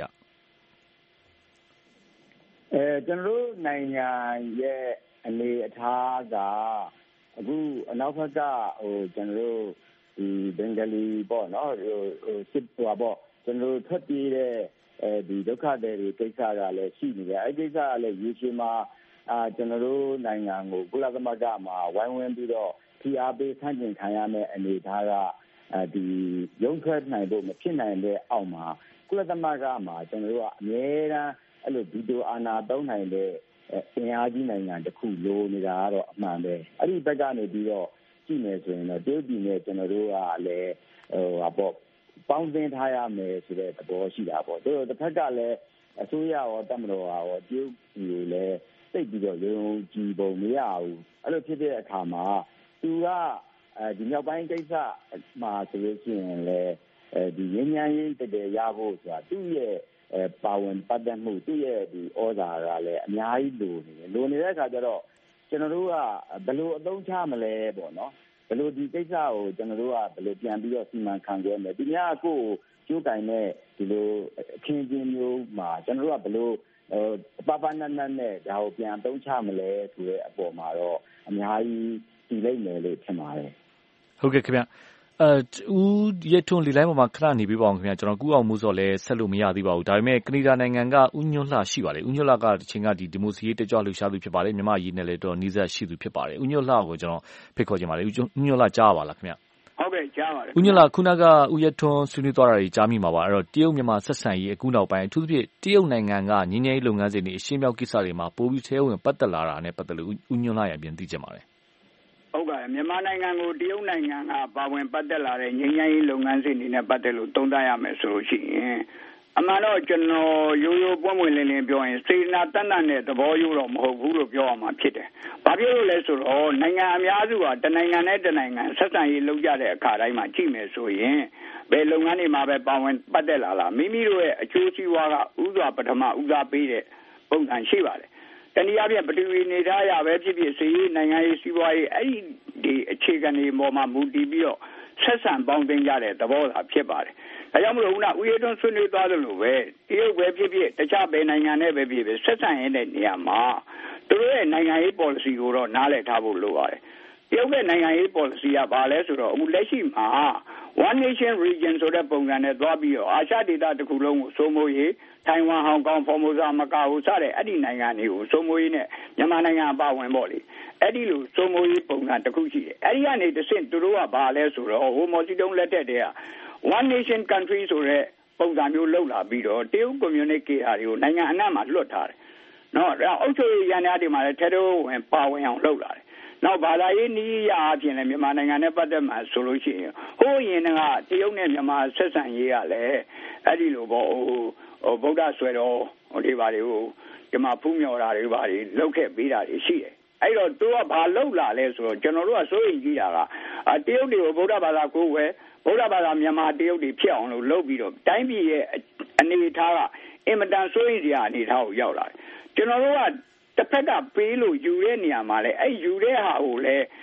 [SPEAKER 1] ကျွန်တော်တို့နိုင်ငံရဲ့အနေအထားကအခုအနောက်ဘက်ကကျွန်တော်တို့ဒီဘင်္ဂလီပေါ့နော်စစ်ပေါ့ကျွန်တော်တို့ထွက်ပြေးတဲ့ဒီဒုက္ခတွေကိစ္စကလည်းရှိနေတယ်အဲ့ဒီကိစ္စကလည်းရေရှည်မှာကျွန်တော်တို့နိုင်ငံကိုကုလသမဂ္ဂမှာဝိုင်းဝန်းပြီးတော့ဖိအားပေးဆန့်ကျင်ခံရမယ့်အနေအထားကဒီရုံးထွက်နိုင်ဖို့မဖြစ်နိုင်တဲ့အောက်မှာကုလသမဂ္ဂမှာကျွန်တော်တို့ကအများအားအဲ့လိုဗီတိုအာဏာသုံးနိုင်တဲ့အင်အားကြီးနိုင်ငံတစ်ခုလိုနေတာကတော့အမှန်ပဲအဲ့ဒီဘက်ကနေပြီးတော့ကြည့်မယ်ဆိုရင်တော့တရုတ်ပြည်နဲ့ကျွန်တော်တို့ကလည်းပေါင်းသင်းထားရမယ်ဆိုတဲ့သဘောရှိတာပေါ့တို့တစ်ဖက်ကလည်းအစိုးရရောတပ်မတော်ရောတရုတ်ပြည်ကိုလည်းသိပြီးတော့ယုံကြည်ပုံမရဘူးအဲ့လိုဖြစ်တဲ့အခါမှာသူကဒီမြောက်ပိုင်းကိစ္စမှာဆိုလို့ရှိရင်လည်းဒီငြိမ်းချမ်းရေးတကယ်ရဖို့ဆိုတာသူ့ရဲ့ပါဝင်ပတ်သက်မှုသူ့ရဲ့ဒီဩဇာကလည်းအများကြီးလိုနေတဲ့အခါကျတော့ကျွန်တော်တို့ကဘယ်လိုအသုံးချမလဲပေါ့နော်ဘယ်လိုဒီကိစ္စကိုကျွန်တော်တို့ကဘယ်လိုပြန်ပြီးတော့စီမံခန့်ခွဲမလဲဒီများကိုကျိုးကင်တဲ့ဒီလိုအခင်းအကျင်းမျိုးမှာကျွန်တော်တို့ကဘယ်လိုပနတ်နဲ့ဒါကိုပြန်သုံးချမလဲဆိုတဲ့အပေါ်မှာတော့အများကြီးတည်လိမ့်မယ်လို့ထင်ပါတယ်
[SPEAKER 18] ဟုတ်ကဲ့ခင်ဗျဦးရဲထွန်းလေလိုင်းပေါ်မှာခဏနေပြီးပါအောင်ခင်ဗျကျွန်တော်ကူအောင်မှုစော်လဲဆက်လို့မရသေးပါဘူးဒါပေမဲ့ကနေဒါနိုင်ငံကဦးညွန့်လှရှိပါတယ်ဦးညွန့်လှကတချိန်ကဒီမိုစီရေးတက်ကြွလှူရှားသူဖြစ်ပါတယ်မြန်မာရေးနဲ့လည်းတော့နီးစပ်ရှိသူဖြစ်ပါတယ်ဦးညွန့်လှကိုကျွန်တော်ဖိတ်ခေါ်ချင်ပါတယ်ဦးညွန့်လှကြားပါလားခင်ဗျ
[SPEAKER 4] ဟုတ်ကဲ့ကြားပါတယ်
[SPEAKER 18] ဦးညွန့်လှခုနကဦးရဲထွန်းဆွေးနွေးသွားတာတွေကြားမိမှာပါအဲ့တော့တရုတ်မြန်မာဆက်ဆံရေးအခုနောက်ပိုင်းအထူးသဖြင့်တရုတ်နိုင်ငံကငြိမ်းချမ်းရေးလုပ်ငန်းစဉ်တွေအရှင်းမြောက်ကိစ္စတွေမှာပိုပြီးထဲဝင်ပတ်သက်လာတာနဲ့ပတ်သက်လို့ဦးညွန့်လှရဲ့အပြင်သိချင်ပါတယ်
[SPEAKER 4] ဟုတ်ကဲ့မြန်မာနိုင်ငံကိုတရုတ်နိုင်ငံကပါဝင်ပတ်သက်လာတဲ့ငြိမ်းချမ်းရေးလုပ်ငန်းစဉ်တွေနဲ့ပတ်သက်လို့သုံးသပ်ရမယ်ဆိုလို့ရှိရင်အမှန်တော့ကျွန်တော်ရိုးရိုးပွင့်ပွင့်လင်းလင်းပြောရင်စေနာတန်တန်တဲ့သဘောရိုးတော့မဟုတ်ဘူးလို့ပြောရမှာဖြစ်တယ်။ဘာဖြစ်လို့လဲဆိုတော့နိုင်ငံအများစုကတနိုင်ငံနဲ့တနိုင်ငံဆက်ဆံရေးလုပ်ကြတဲ့အခါတိုင်းမှာကြည့်မယ်ဆိုရင်ဘယ်လုပ်ငန်းတွေမှာပဲပါဝင်ပတ်သက်လာမိမိတို့ရဲ့အကျိုးစီးပွားကဥစွာပထမဦးစားပေးတဲ့ပုံစံရှိပါတယ်။တနည်းအားဖြင့်ပထဝီနေသားရပဲဖြစ်ဖြစ်စီးရေးနိုင်ငံရေးစီးပွားရေးအဲ့ဒီအခြေခံတွေပေါ်မှာမူတည်ပြီးတော့ဆက်ဆံပေါင်းသင်းကြတဲ့သဘောသာဖြစ်ပါတယ်။ဒါကြောင့်မလို့ဦးရဲထွန်းဆွေးနွေးသွားတယ်လို့ပဲတရုတ်ပဲဖြစ်ဖြစ်တခြားဘယ်နိုင်ငံနဲ့ပဲဖြစ်ဖြစ်ဆက်ဆံရတဲ့နေရာမှာသူတို့ရဲ့နိုင်ငံရေး policy ကိုတော့နားလည်ထားဖို့လိုပါတယ်။တရုတ်ရဲ့နိုင်ငံရေး policy ကဘာလဲဆိုတော့အခုလက်ရှိမှာ one nation region ဆိုတဲ့ပုံစံနဲ့သွားပြီးတော့အာရှဒေသတစ်ခုလုံးကိုစိုးမိုးရေးထိုင်ဝမ်ဟောင်ကောင်ဖော်မိုဆာမကာအိုစတဲ့အဲ့ဒီနိုင်ငံတွေကိုစိုးမိုးရေးနဲ့မြန်မာနိုင်ငံအပါဝင်ပေါ့လေအဲ့ဒီလိုစိုးမိုးရေးပုံစံတစ်ခုရှိတယ်အဲ့ဒီကနေတစ်ဆင့်သူတို့ကဘာလဲဆိုတော့ဟိုမော်စီတုံးလက်ထက်တည်းက one nation country ဆိုတဲ့ပုံစံမျိုးလောက်လာပြီးတော့တရုတ် community တွေကိုနိုင်ငံအနှံ့မှာလွှတ်ထားတယ်နော်အုပ်ချုပ်ရေးရန်ရာတွေမှာလည်းထဲတော့ဝင်ပါဝင်အောင်လုပ်လာတယ်နောက်ဘာသာရေးနည်းရအပြင်လည်းမြန်မာနိုင်ငံနဲ့ပတ်သက်မှဆိုလို့ရှိရင်ဟိုးရင်ကတရုတ်နဲ့မြန်မာဆက်ဆံရေးကလည်းအဲ့ဒီလိုပေါ့ဗုဒ္ဓဆွေတော်ဒီဘာတွေကိုဒီမှာဖူးမြော်တာတွေဘာတွေလုပ်ခဲ့ပေးတာတွေရှိတယ်အဲ့တော့သူကဘာလုပ်လာလဲဆိုတော့ကျွန်တော်တို့ကစိုးရိမ်ကြည့်တာကတရုတ်တွေကိုဗုဒ္ဓဘာသာကိုပဲဗုဒ္ဓဘာသာမြန်မာတရုတ်တွေဖြစ်အောင်လုပ်ပြီးတော့တိုင်းပြည်ရဲ့အနေအထားကအင်မတန်စိုးရိမ်စရာအနေအထားကိုရောက်လာတယ်ကျွန်တော်တို့ကတစ်ဖက်ကပေးလို့ယူတဲ့နေရာမှာလဲအဲ့ယူတဲ့ဟာကိုလဲ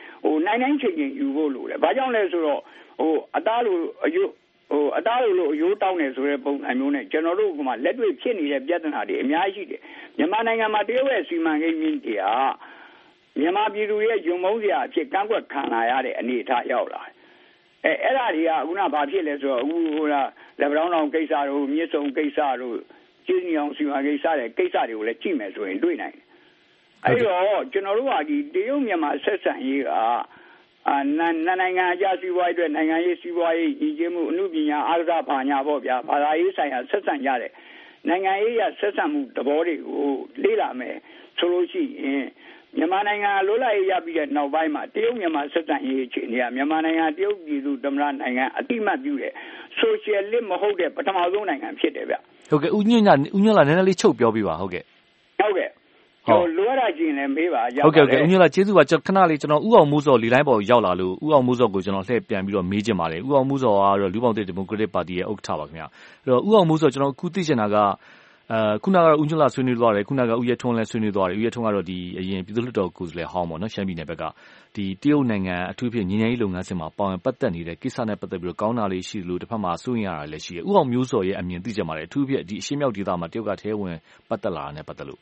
[SPEAKER 4] နိုင်နိုင်ချင်းချင်းယူဖို့လိုတယ်ဘာကြောင့်လဲဆိုတော့အသားလိုအယိုးအသားလိုအယိုးတောင်းနေဆိုတဲ့ပုံစံမျိုးနဲ့ကျွန်တော်တို့ကမှလက်တွေ့ဖြစ်နေတဲ့ပြဿနာတွေအများကြီးရှိတယ်မြန်မာနိုင်ငံမှာတရုတ်ရဲ့စီမံကိန်းကြီးတွေကမြန်မာပြည်သူရဲ့ယုံမုန်းစရာအဖြစ်ကန့်ကွက်ခံလာရတဲ့အနေအထားရောက်လာတယ်အဲ့ဒါတွေကခုနဘာဖြစ်လဲဆိုတော့အခုလက်ဗရောင်းတောင်ကိစ္စတို့မြစ်ဆုံကိစ္စတို့ကျင်းညောင်စီမံကိစ္စတဲ့ကိစ္စတွေကိုလည်းကြည့်မယ်ဆိုရင်တွေ့နိုင်တယ်အဲ့တော့ကျွန်တော်တို့ကဒီတရုတ်မြန်မာဆက်ဆံရေးကနိုင်ငံအကြစီးပွားရေးအတွက်နိုင်ငံရေးစီးပွားရေးညီကျေးမှုအမှုပညာအားကစားဘာညာပေါ့ဗျာဘာသာရေးဆိုင်ရာဆက်ဆံကြတဲ့နိုင်ငံရေးရဆက်ဆံမှုသဘောတွေကိုလေ့လာမယ်ဆိုလို့ရှိရင်မြန်မာနိုင်ငံလွတ်လပ်ရေးရပြီးတဲ့နောက်ပိုင်းမှာတရုတ်မြန်မာဆက်ဆံရေးအခြေအနေကမြန်မာနိုင်ငံတရုတ်ပြည်သူသမ္မတနိုင်ငံအတိမတ်ပြုတဲ့ဆိုရှယ်လစ်မဟုတ်တဲ့ပထမဆုံးနိုင်ငံဖြစ်တယ်ဗျ
[SPEAKER 18] ဟုတ်ကဲ့ဦးညွန့်လာနည်းနည်းလေးချုပ်ပြောပြပါဟုတ်ကဲ့
[SPEAKER 4] လိုရတာချင်းလည်းမေးပါ
[SPEAKER 18] ဟုတ်ကဲ့ဦးညွန့်လာကျေးဇူးပါခဏလေးကျွန်တော်ဦးအောင်မိုးစော်လီလိုင်းပေါ်ရောက်လာလို့ဦးအောင်မိုးစော်ကိုကျွန်တော်လှည့်ပြန်ပြီးတော့မေးချင်ပါတယ်ဦးအောင်မိုးစော်ကတော့လူပေါင်းတဲ့ဒီမိုကရက်တစ်ပါတီရဲ့ဥက္ကဋ္ဌပါခင်ဗျအဲ့တော့ဦးအောင်မိုးစော်ကျွန်တော်အခုသိချင်တာကခုနကတော့ဦးညွန့်လာဆွေးနွေးသွားတယ်ခုနကဦးရဲထွန်းလည်းဆွေးနွေးသွားတယ်ဦးရဲထွန်းကတော့ဒီအရင်ပြည်သူ့လွှတ်တော်ကိုယ်စားလှယ်ဟောင်းပေါ့နော်ရှမ်းပြည်နယ်ဘက်ကဒီတရုတ်နိုင်ငံအထူးဖြင့်ငြိမ်းချမ်းရေးလုပ်ငန်းစဉ်မှာပါဝင်ပတ်သက်နေတဲ့ကိစ္စနဲ့ပတ်သက်ပြီးတော့ကောင်းတာလေးရှိတယ်လို့တစ်ဖက်မှာစိုးရင်ရတာလည်းရှိတယ်ဦးအောင်မျိုးစော်ရဲ့အမြင်သိကြပါတယ်အထူးဖြင့်ဒီအရှေ့မြောက်ဒေသမှာတရုတ်ကထဲဝင်ပတ်သက်လာတာနဲ့ပတ်သက်လို့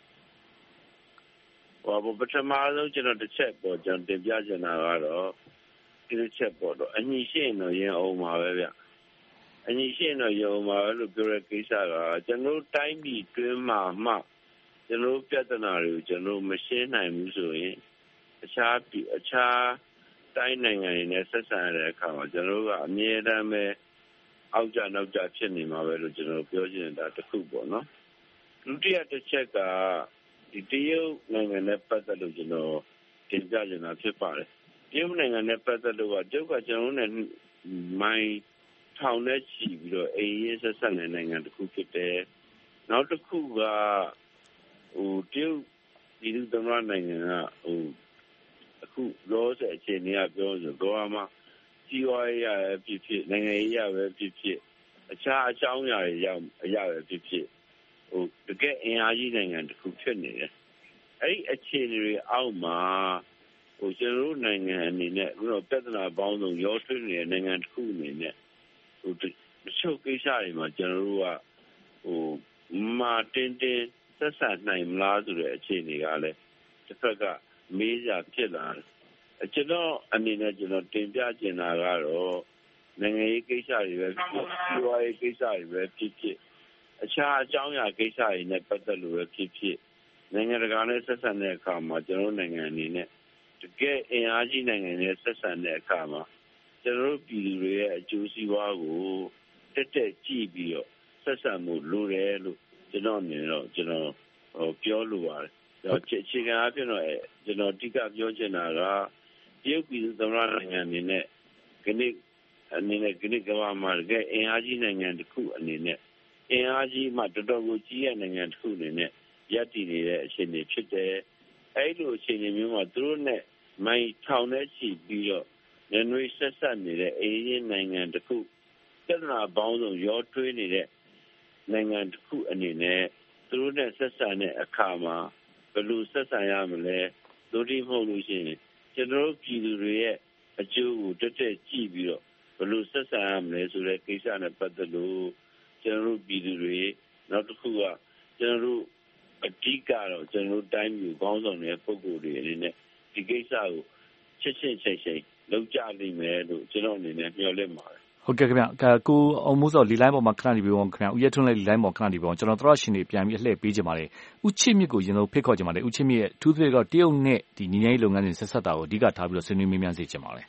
[SPEAKER 5] ပထမဆုံးကျွန်တော်တစ်ချက်ပေါ့ကျွန်တော်တင်ပြချင်တာကတော့ဒီတစ်ချက်ပေါ့တော့အညီရှိရင်တော့ရင်အောင်ပါပဲဗျအညီရှိရင်တော့ရင်အောင်ပါပဲလို့ပြောတဲ့ကိစ္စကကျွန်တော်တိုင်းပြည်တွင်းမှာမှကျွန်တော်ပြဿနာတွေကိုကျွန်တော်မရှင်းနိုင်ဘူးဆိုရင်အခြားတိုင်းနိုင်ငံတွေနဲ့ဆက်ဆံရတဲ့အခါမှာကျွန်တော်ကအမြဲတမ်းပဲအောက်ကျနောက်ကျဖြစ်နေမှာပဲလို့ကျွန်တော်ပြောချင်တာတစ်ခုပေါ့နော်ဒုတိယတစ်ချက်ကဒီတရုတ်နိုင်ငံနဲ့ပတ်သက်လို့ကျွန်တော်တင်ပြချင်တာဖြစ်ပါတယ်တရုတ်နိုင်ငံနဲ့ပတ်သက်လို့ကတရုတ်ကကျွန်တော်နဲ့မိုင်းထောင်နဲ့ချီပြီးတော့အိမ်ရေးဆက်ဆက်တဲ့နိုင်ငံတစ်ခုဖြစ်တယ်နောက်တစ်ခုကတရုတ်ပြည်သူ့သမ္မတနိုင်ငံကအခုလောဆယ်အခြေအနေကပြောဆိုတော့မှစီးပွားရေးရဖြစ်ဖြစ်နိုင်ငံရေးရပဲဖြစ်ဖြစ်အခြားအကြောင်းအရာတွေရပဲဖြစ်ဖြစ်တကယ်အင်အားကြီးနိုင်ငံတစ်ခုဖြစ်နေတယ်အဲ့ဒီအခြေအနေတွေအောက်မှာကျွန်တော်တို့နိုင်ငံအနေနဲ့ပြဿနာပေါင်းစုံရောထွေးနေတဲ့နိုင်ငံတစ်ခုအနေနဲ့တချို့ကိစ္စတွေမှာကျွန်တော်တို့ကမာတင်းဆက်ဆံနိုင်မလားဆိုတဲ့အခြေအနေကလည်းတစ်ဖက်ကမေးစရာဖြစ်လာတယ်ကျွန်တော်အနေနဲ့ကျွန်တော်တင်ပြချင်တာကတော့နိုင်ငံရေးကိစ္စတွေပဲဖြစ်ဖြစ်စီးပွားရေးကိစ္စတွေပဲဖြစ်ဖြစ်အခြားအကြောင်းအရာကိစ္စတွေနဲ့ပတ်သက်လို့ပဲဖြစ်ဖြစ်နိုင်ငံတကာနဲ့ဆက်ဆံတဲ့အခါမှာကျွန်တော်နိုင်ငံအနေနဲ့တကယ်အင်အားကြီးနိုင်ငံနဲ့ဆက်ဆံတဲ့အခါမှာကျွန်တော်တို့ပြည်သူတွေရဲ့အကျိုးစီးပွားကိုတက်ကြည့်ပြီးတော့ဆက်ဆံမှုလိုတယ်လို့ကျွန်တော်အနေနဲ့တော့ကျွန်တော်ပြောလိုပါတယ်အခြေခံအဖြစ်တော့ကျွန်တော်အဓိကပြောချင်တာကတရုတ်ပြည်သူ့သမ္မတနိုင်ငံအနေနဲ့ဒီနေ့ကမ္ဘာမှာတကယ်အင်အားကြီးနိုင်ငံတစ်ခုအနေနဲ့အင်အားကြီးမှတော်တော်ကိုကြီးတဲ့နိုင်ငံတစ်ခုအနေနဲ့ရပ်တည်နေတဲ့အခြေအနေဖြစ်တယ်။အဲဒီလိုအခြေအနေမျိုးမှာသူတို့နဲ့မိုင်းထောင်နဲ့ချီပြီးတော့နယ်နွေးဆက်ဆက်နေတဲ့အေးရင်နိုင်ငံတစ်ခုပြဿနာပေါင်းစုံရောထွေးနေတဲ့နိုင်ငံတစ်ခုအနေနဲ့သူတို့နဲ့ဆက်ဆံတဲ့အခါမှာဘယ်လိုဆက်ဆံရမလဲ။တို့ဒီမဟုတ်လို့ရှိရင်ကျွန်တော်တို့ပြည်သူတွေရဲ့အကျိုးကိုတက်ကြည့်ပြီးတော့ဘယ်လိုဆက်ဆံရမလဲဆိုတဲ့ကိစ္စနဲ့ပတ်သက်လို့ကျွန်တော်တို့ပြည်သူတွေနောက်တစ်ခုကကျွန်တော်တို့အဓိကတော့ကျွန်တော်တို့တိုင်းပြည်ခေါင်းဆောင်တဲ့ပုဂ္ဂိုလ်တွေအနေနဲ့ဒီကိစ္စကိုချစ်ချိန်လုပ်ကြလိမ့်မယ်လို့ကျွန်တော်အနေနဲ့မျှော်လင့်ပါတယ်
[SPEAKER 18] ဟုတ်ကဲ့ခင်ဗျကိုအောင်မိုးစော်လီလိုင်းပေါ်မှာခဏနေပြီးတော့ခင်ဗျဦးရဲထွန်းလည်းလီလိုင်းပေါ်ခဏနေပြီးတော့ကျွန်တော်တို့ရှင်တွေပြန်ပြီးအလှည့်ပေးကြပါတယ်ဦးချစ်မြင့်ကိုရင်ဆုံးဖိတ်ခေါ်ကြပါတယ်ဦးချစ်မြင့်ရဲ့ထူးထွေတော့တရုတ်နဲ့ဒီညီညီလုပ်ငန်းစဉ်ဆက်ဆက်တာကိုအဓိကထားပြီးတော့ဆွေးနွေးမေးမြန်းစေချင်ပါတယ်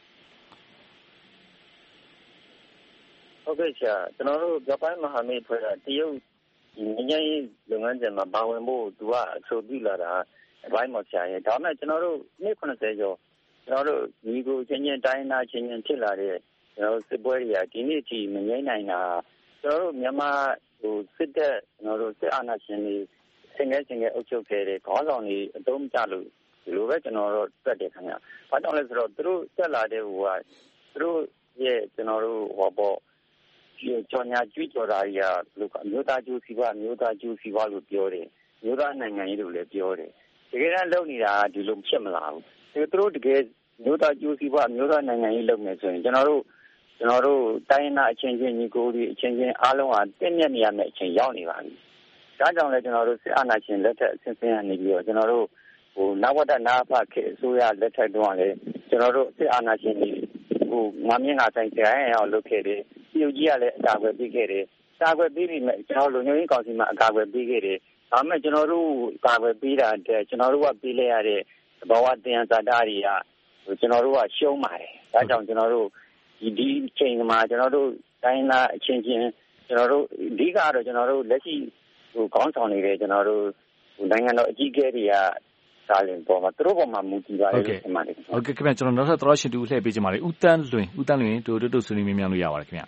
[SPEAKER 7] ဟုတ်ကဲ့ဆရာကျွန်တော်တို့ဂျပန်မဟာမိတ်ဖွဲ့တာတရုတ်ဒီငြိမ်းချမ်းရေးလုပ်ငန်းစဉ်မှာပါဝင်ဖို့သူကအဆိုပြုလာတာအပိုင်းမှာဆရာရဲ့ဒါမှကျွန်တော်တို့နှစ်90ကျော်ကျွန်တော်တို့ဒီကိုချင်းတိုင်းနာချင်းဖြစ်လာတဲ့ကျွန်တော်စစ်ပွဲတွေကဒီနေ့ထိမငြိမ်းနိုင်တာကျွန်တော်တို့မြန်မာစစ်တပ်ကျွန်တော်တို့စစ်အာဏာရှင်တွေဆင်ငယ်အုပ်ချုပ်ခဲ့တဲ့ခေါင်းဆောင်တွေအတုံးကျလို့ဒီလိုပဲကျွန်တော်တို့တွက်တယ်ခင်ဗျာ။ဘာကြောင့်လဲဆိုတော့သူတို့တက်လာတဲ့ဟိုကသူတို့ရဲ့ကျွန်တော်တို့ကျော်ညာကြွေးကြော်တာတွေကမျိုးသားကျိုးစီးပွားလို့ပြောတယ်မျိုးသားနိုင်ငံရေးလို့လည်းပြောတယ်တကယ်တမ်းလုပ်နေတာဒီလိုဖြစ်မလာဘူးသူတို့တကယ်မျိုးသားကျိုးစီးပွားမျိုးသားနိုင်ငံရေးလုပ်မယ်ဆိုရင်ကျွန်တော်တို့တိုင်းရင်းသားအချင်းချင်းညီကိုတွေအချင်းချင်းအားလုံးဟာတင့်မြတ်နေရမယ့်အချိန်ရောက်နေပါပြီ။ဒါကြောင့်လည်းကျွန်တော်တို့စစ်အာဏာရှင်လက်ထက်အဆင့်ဆင့်ကနေပြီးတော့ကျွန်တော်တို့နဝတနာဖခေအစိုးရလက်ထက်တုန်းကလည်းကျွန်တော်တို့စစ်အာဏာရှင်တွေငါမြင့်ငါဆိုင်တရားရအောင်လုပ်ခဲ့တယ်။ပြည်ကြီးကလည်းအကာအကွယ်ပေးခဲ့တယ်။အကာအကွယ်ပေးပြီးမှကျွန်တော်လူမျိုးရေးကောင်စီမှာအကာအကွယ်ပေးခဲ့တယ်။ဒါပေမဲ့ကျွန်တော်တို့အကာအကွယ်ပေးတာတဲ့ကျွန်တော်တို့ကပေးလိုက်ရတဲ့ဘဝတရားစာတတွေကကျွန်တော်တို့ကရှုံးပါတယ်။ဒါကြောင့်ကျွန်တော်တို့ဒီချိန်မှာကျွန်တော်တို့တိုင်းသားအချင်းချင်းကျွန်တော်တို့အဓိကတော့ကျွန်တော်တို့လက်ရှိခေါင်းဆောင်နေတဲ့ကျွန်တော်တို့နိုင်ငံတော်အကြီးအကဲတွေကစာလင်ပေါ်မှာသူတို့ပေါ်မှာမူတည်ပါတယ်လို့ထင်ပါတယ်
[SPEAKER 18] ဟုတ်ကဲ့ခင်ဗျကျွန်တော်နောက်ထပ်သောရှင်တူလှည့်ပေးချင်ပါတယ်ဦးတန်းလွင်တို့ဆွေးနွေးမြန်းလို့ရပါတယ်ခင်ဗျ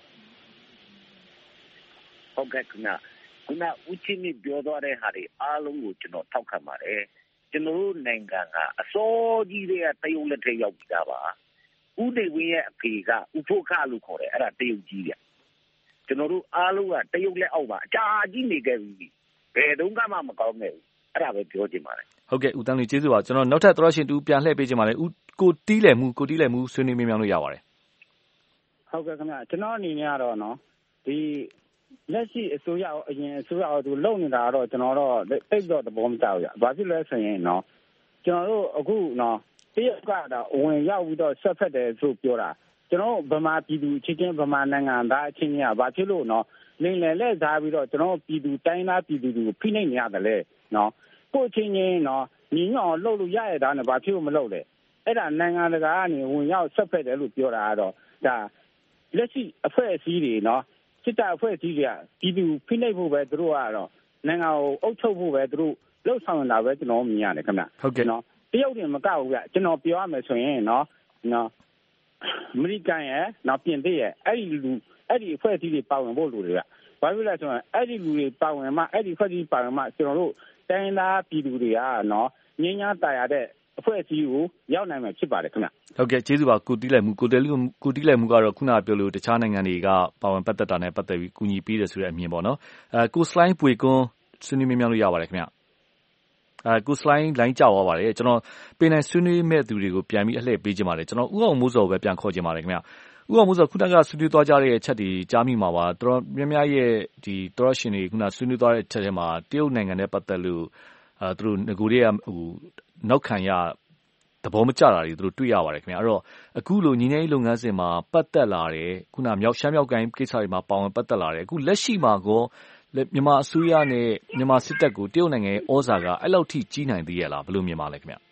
[SPEAKER 8] ဟုတ်ကဲ့ခင်ဗျခုနဦးချင်းကြီးပြောသွားတဲ့ဟာတွေအားလုံးကိုကျွန်တော်ထောက်ခံပါတယ်ကျွန်တော်တို့နိုင်ငံကအစောကြီးတွေကတရုတ်လက်ထက်ရောက်ပြီးသားပါဦးနေဝင်းရဲ့အဖေကဦးဖို့ခလို့ခေါ်တယ်အဲ့ဒါတရုတ်ကြီးပြကျွန်တော်တို့အားလုံးကတရုတ်လက်အောက်မှာအကြာကြီးနေခဲ့ပြီဘယ်တုန်းကမှမကောင်းခဲ့ဘူးအဲ့ဒါပဲပြောချင်ပါတယ်
[SPEAKER 18] ဟုတ်ကဲ့ဦးတန်းလွင်ကျေးဇူးပါကျွန်တော်နောက်ထပ်သောရှင်တူပြန်လှည့်ပေးချင်ပါတယ်ဦးကိုတီးလည်မှုဆွေးနွေးမြန်းလို့ရပါတယ်
[SPEAKER 1] ဟုတ်ကဲ့ခင်ဗျကျွန်တော်အနေနဲ့ကတော့နော်ဒီလက်ရှိအစိုးရအရင်အစိုးရသူလုံနေတာတော့ကျွန်တော်တော့တိတ်တော့သဘောမကျဘူး။ဘာဖြစ်လဲဆိုရင်နော်ကျွန်တော်တို့အခုနော်တရုတ်ကတော့ဝင်ရောက်ပြီးတော့ဆက်ဖက်တယ်ဆိုပြောတာကျွန်တော်ဗမာပြည်သူချင်းဗမာနိုင်ငံသားအချင်းချင်းကဘာဖြစ်လို့နော်လိမ်လည်လက်စားပြီးတော့ကျွန်တော်ပြည်သူတိုင်းသားပြည်သူတွေကိုဖိနှိပ်နေရတယ်လေနော်ကိုချင်းချင်းနော်ညီညွတ်အောင်လုပ်လို့ရရတာနဲ့ဘာဖြစ်လို့မလုပ်လဲအဲ့ဒါနိုင်ငံတကာကနေဝင်ရောက်ဆက်ဖက်တယ်လို့ပြောတာကတော့ဒါလက်ရှိအဖွဲ့အစည်းတွေနော်စစ်တပ်အဖွဲ့အစည်းတွေကပြည်သူဖိနှိပ်ဖို့ပဲသူတို့ကတော့နိုင်ငံကိုအုပ်ချုပ်ဖို့ပဲသူတို့လှုပ်ဆောင်နေတာပဲကျွန်တော်မြင်ရတယ်ခင်ဗျ
[SPEAKER 18] ဟုတ်ကဲ့
[SPEAKER 1] နော်တရုတ်တွေမကောက်ဘူးဗျကျွန်တော်ပြောရမယ်ဆိုရင်နော်အမေရိကန်ရဲ့နော်ပြင်သစ်ရဲ့အဲ့ဒီအဖွဲ့အစည်းတွေပါဝင်ဖို့လူတွေကဘာဖြစ်လဲဆိုရင်အဲ့ဒီလူတွေပါဝင်မှအဲ့ဒီအဖွဲ့အစည်းပါဝင်မှကျွန်တော်တို့တိုင်းသားပြည်သူတွေကနော်ငြိမ်းချမ်းသာရတဲ့အဖွဲ့အစည်းကိုရောက်နိုင်မှာဖြစ်ပါတယ်ခင်ဗျ
[SPEAKER 18] ဟုတ်ကဲ့ကျေးဇူးပါကိုတီးလိုက်မှုကတော့ခုနပြောလို့တခြားနိုင်ငံတွေကပါဝင်ပတ်သက်တာနဲ့ပတ်သက်ပြီးကူညီပေးတယ်ဆိုတဲ့အမြင်ပေါ့နော်ကိုစလိုင်းပွေကွန်းဆွေးနွေးမြန်းလို့ရပါတယ်ခင်ဗျကိုစလိုင်းလိုင်းကြောက်သွားပါတယ်ကျွန်တော်ပင်နိုင်ဆွေးနွေးမဲ့သူတွေကိုပြန်ပြီးအလှည့်ပေးခြင်းပါတယ်ကျွန်တော်ဥအောင်မိုးစောပဲပြန်ခေါ်ခြင်းပါတယ်ခင်ဗျဥအောင်မိုးစောခုနကဆွေးနွေးသွားကြတဲ့အချက်တွေကြားမိမှာပါတော်များများရဲ့ဒီတော်ရှင်တွေခုနဆွေးနွေးသွားတဲ့အချက်တွေမှာတရုတ်နိုင်ငံနဲ့ပတ်သက်လို့သူတို့ငကိုတွေကနောက်ခံရသဘောမကျတာတွေသူတို့တွေ့ရပါတယ်ခင်ဗျအဲ့တော့အခုလိုညီငယ်ရေးလုပ်ငန်းစဉ်မှာပတ်သက်လာတယ်ခုနရှမ်းမြောက်ကိုင်းကိစ္စတွေမှာပါဝင်ပတ်သက်လာတယ်အခုလက်ရှိမှာကောမြန်မာအစိုးရနဲ့မြန်မာစစ်တပ်ကိုတရုတ်နိုင်ငံရဲ့ဩဇာကအဲ့လောက်ထိကြီးနိုင်သေးရဲ့လားဘယ်လိုမြင်ပါလဲခင်ဗျ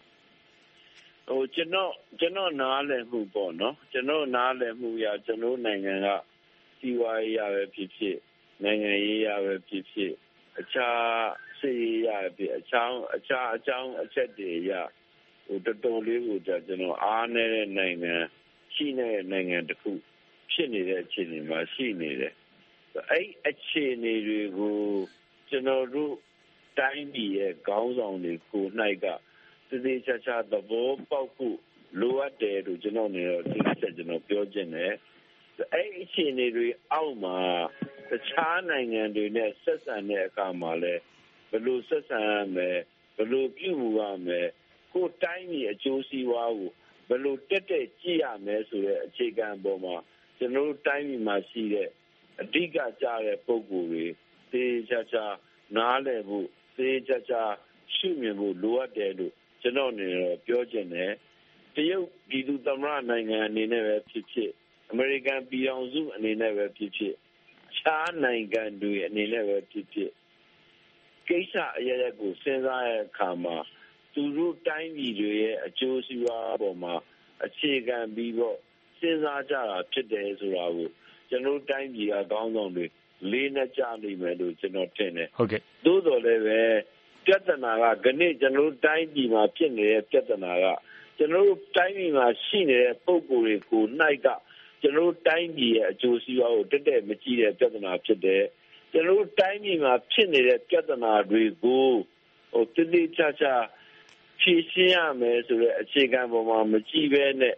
[SPEAKER 5] ကျွန်တော်နားလည်မှုပေါ့နော်ကျွန်တော်နားလည်မှုရကျွန်တော်နိုင်ငံကစီးပွားရေးရပဲဖြစ်ဖြစ်နိုင်ငံရေးရပဲဖြစ်ဖြစ်အခြားစစ်ရေးရပဲဖြစ်အခြားအကြောင်းအချက်တွေရတော်တော်လေးကိုကျွန်တော်အားနေတဲ့နိုင်ငံရှိနေတဲ့နိုင်ငံတစ်ခုဖြစ်နေတဲ့အခြေအနေမှာရှိနေတယ်အဲ့အခြေအနေတွေကိုကျွန်တော်တို့တိုင်းပြည်ရဲ့ခေါင်းဆောင်တွေကိုနိုင်ကသေသေးချာချာသဘောပေါက်ဖို့လိုအပ်တယ်လို့ကျွန်တော်နေတော့ဒီချက်ကျွန်တော်ပြောချင်တယ်အဲ့အခြေအနေတွေအောက်မှာတခြားနိုင်ငံတွေနဲ့ဆက်ဆံတဲ့အခါမှာလဲဘယ်လိုဆက်ဆံရမလဲဘယ်လိုပြုမှုရမလဲကိုယ်တိုင်းပြည်အကျိုးစီးပွားကိုဘယ်လိုတက်ကြည့်ရမလဲဆိုတဲ့အခြေခံပေါ်မှာကျွန်တော်တို့တိုင်းပြည်မှာရှိတဲ့အဓိကကြတဲ့ပုံကိုယ်တွေသေချာချာနားလည်ဖို့သေချာချာရှုမြင်ဖို့လိုအပ်တယ်လို့ကျွန်တော်နေတော့ပြောချင်တယ်တရုတ်ပြည်သူသမ္မတနိုင်ငံအနေနဲ့ပဲဖြစ်ဖြစ်အမေရိကန်ပြည်ထောင်စုအနေနဲ့ပဲဖြစ်ဖြစ်ခြားနိုင်ငံတွေအနေနဲ့ပဲဖြစ်ဖြစ်ကိစ္စအရရက်ကိုစဉ်းစားရတဲ့အခါမှာသူတို့တိုင်းပြည်တွေရဲ့အကျိုးစီးပွားပေါ်မှာအခြေခံပြီးတော့စဉ်းစားကြတာဖြစ်တယ်ဆိုတာကိုကျွန်တော်တိုင်းပြည်ကခေါင်းဆောင်တွေလေးနဲ့ကြားနေမယ်လို့ကျွန်တော်ထင်တယ်
[SPEAKER 18] ဟုတ်ကဲ့
[SPEAKER 5] သို့တော်လည်းပဲပြဿနာကခဏကျွန်တော်တိုင်းပြည်မှာဖြစ်နေတဲ့ပြဿနာကကျွန်တော်တိုင်းပြည်မှာရှိနေတဲ့ပုံကိုယ်တွေကိုနိုင်ကကျွန်တော်တိုင်းပြည်ရဲ့အကျိုးစီးပွားကိုတက်မကြည့်တဲ့ပြဿနာဖြစ်တယ်ကျွန်တော်တိုင်းပြည်မှာဖြစ်နေတဲ့ပြဿနာတွေကိုတည်တည်ချာချာဖြေရှင်းရမယ်ဆိုတဲ့အခြေခံပေါ်မှာမကြည့်ဘဲနဲ့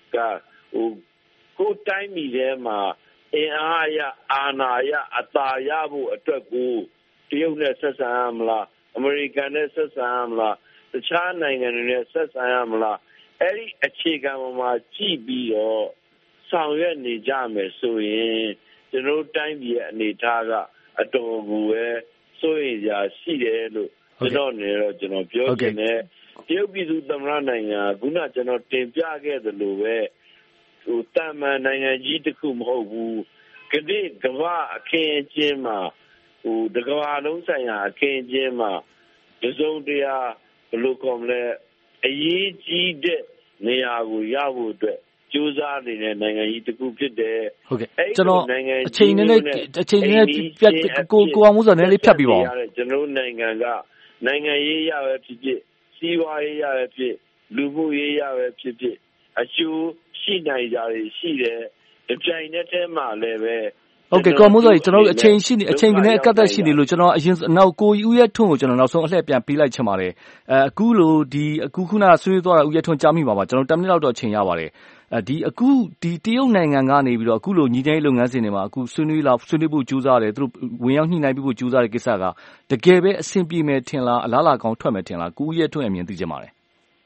[SPEAKER 5] ကိုတိုင်းပြည်ထဲမှာအင်အားရအာဏာရအသာရဖို့အတွက်ကိုတရုတ်နဲ့ဆက်ဆံရမလားအမေရိကန်နဲ့ဆက်ဆံရမလားတခြားနိုင်ငံတွေနဲ့ဆက်ဆံရမလားအဲ့ဒီအခြေခံပေါ်မှာကြည့်ပြီးတော့ဆောင်ရွက်နေကြမယ်ဆိုရင်ကျွန်တော်တိုင်းပြည်ရဲ့အနေအထားကအတော်ကိုပဲစိုးရိမ်စရာရှိတယ်လို့ကျွန်တော်နေတော့ကျွန်တော်ပြောချင်တယ်တရုတ်ပြည်သူသမ္မတနိုင်ငံခုနကျွန်တော်တင်ပြခဲ့သလိုပဲတာမန်နိုင်ငံကြီးတစ်ခုမဟုတ်ဘူးကတိကမ္ဘာအခင်းအကျင်းမှာတကမ္ဘာလုံးဆိုင်ရာအခင်းအကျင်းမှာတစုံတရာဘယ်လိုကောမလဲအရေးကြီးတဲ့နေရာကိုရဖို့အတွက်ကြိုးစားနေတဲ့နိုင်ငံကြီးတစ်ခုဖြစ်တယ်
[SPEAKER 18] ဟုတ်ကဲ့ကျွန်တော်အချိန်နဲ့ပြတ်ကိုအောင်မှုဆိုနေလေးဖြတ်ပြီးပါဦး
[SPEAKER 5] ကျွန်တော်နိုင်ငံကနိုင်ငံရေးရပဲဖြစ်ဖြစ်စီးပွားရေးရပဲဖြစ်လူမှုရေးရပဲဖြစ်ဖြစ်အကျိုးရှိနိုင်ကြတယ်ရှိတယ်ဒီပြိုင်တဲ့ထဲမှာလည်းပဲ
[SPEAKER 18] ဟုတ်ကဲ့ကောင်းမိုးစောကျွန်တော်တို့အချိန်နဲ့အကန့်အသတ်ရှိနေလို့ကျွန်တော်အရင်နောက်ကိုဦးရဲထွန်းကိုကျွန်တော်နောက်ဆုံးအလှည့်ပြန်ပေးလိုက်ချင်ပါတယ်အခုလိုအခုခုနဆွေးနွေးသွားတာဦးရဲထွန်းကြားမိပါပါကျွန်တော်10မိနစ်လောက်တော့အချိန်ရပါတယ်ဒီတရုတ်နိုင်ငံကနေပြီးတော့အခုလိုညီတိုင်းလုပ်ငန်းစဉ်တွေမှာအခုဆွေးနွေးဖို့ကြိုးစားတယ်သူတို့ဝင်ရောက်ညှိနှိုင်းပြီးဖို့ကြိုးစားတဲ့ကိစ္စကတကယ်ပဲအဆင်ပြေမယ်ထင်လားအလားလာကောင်းထွက်မယ်ထင်လားကိုဦးရဲထွန်းအမြင်သိချင်ပါတယ်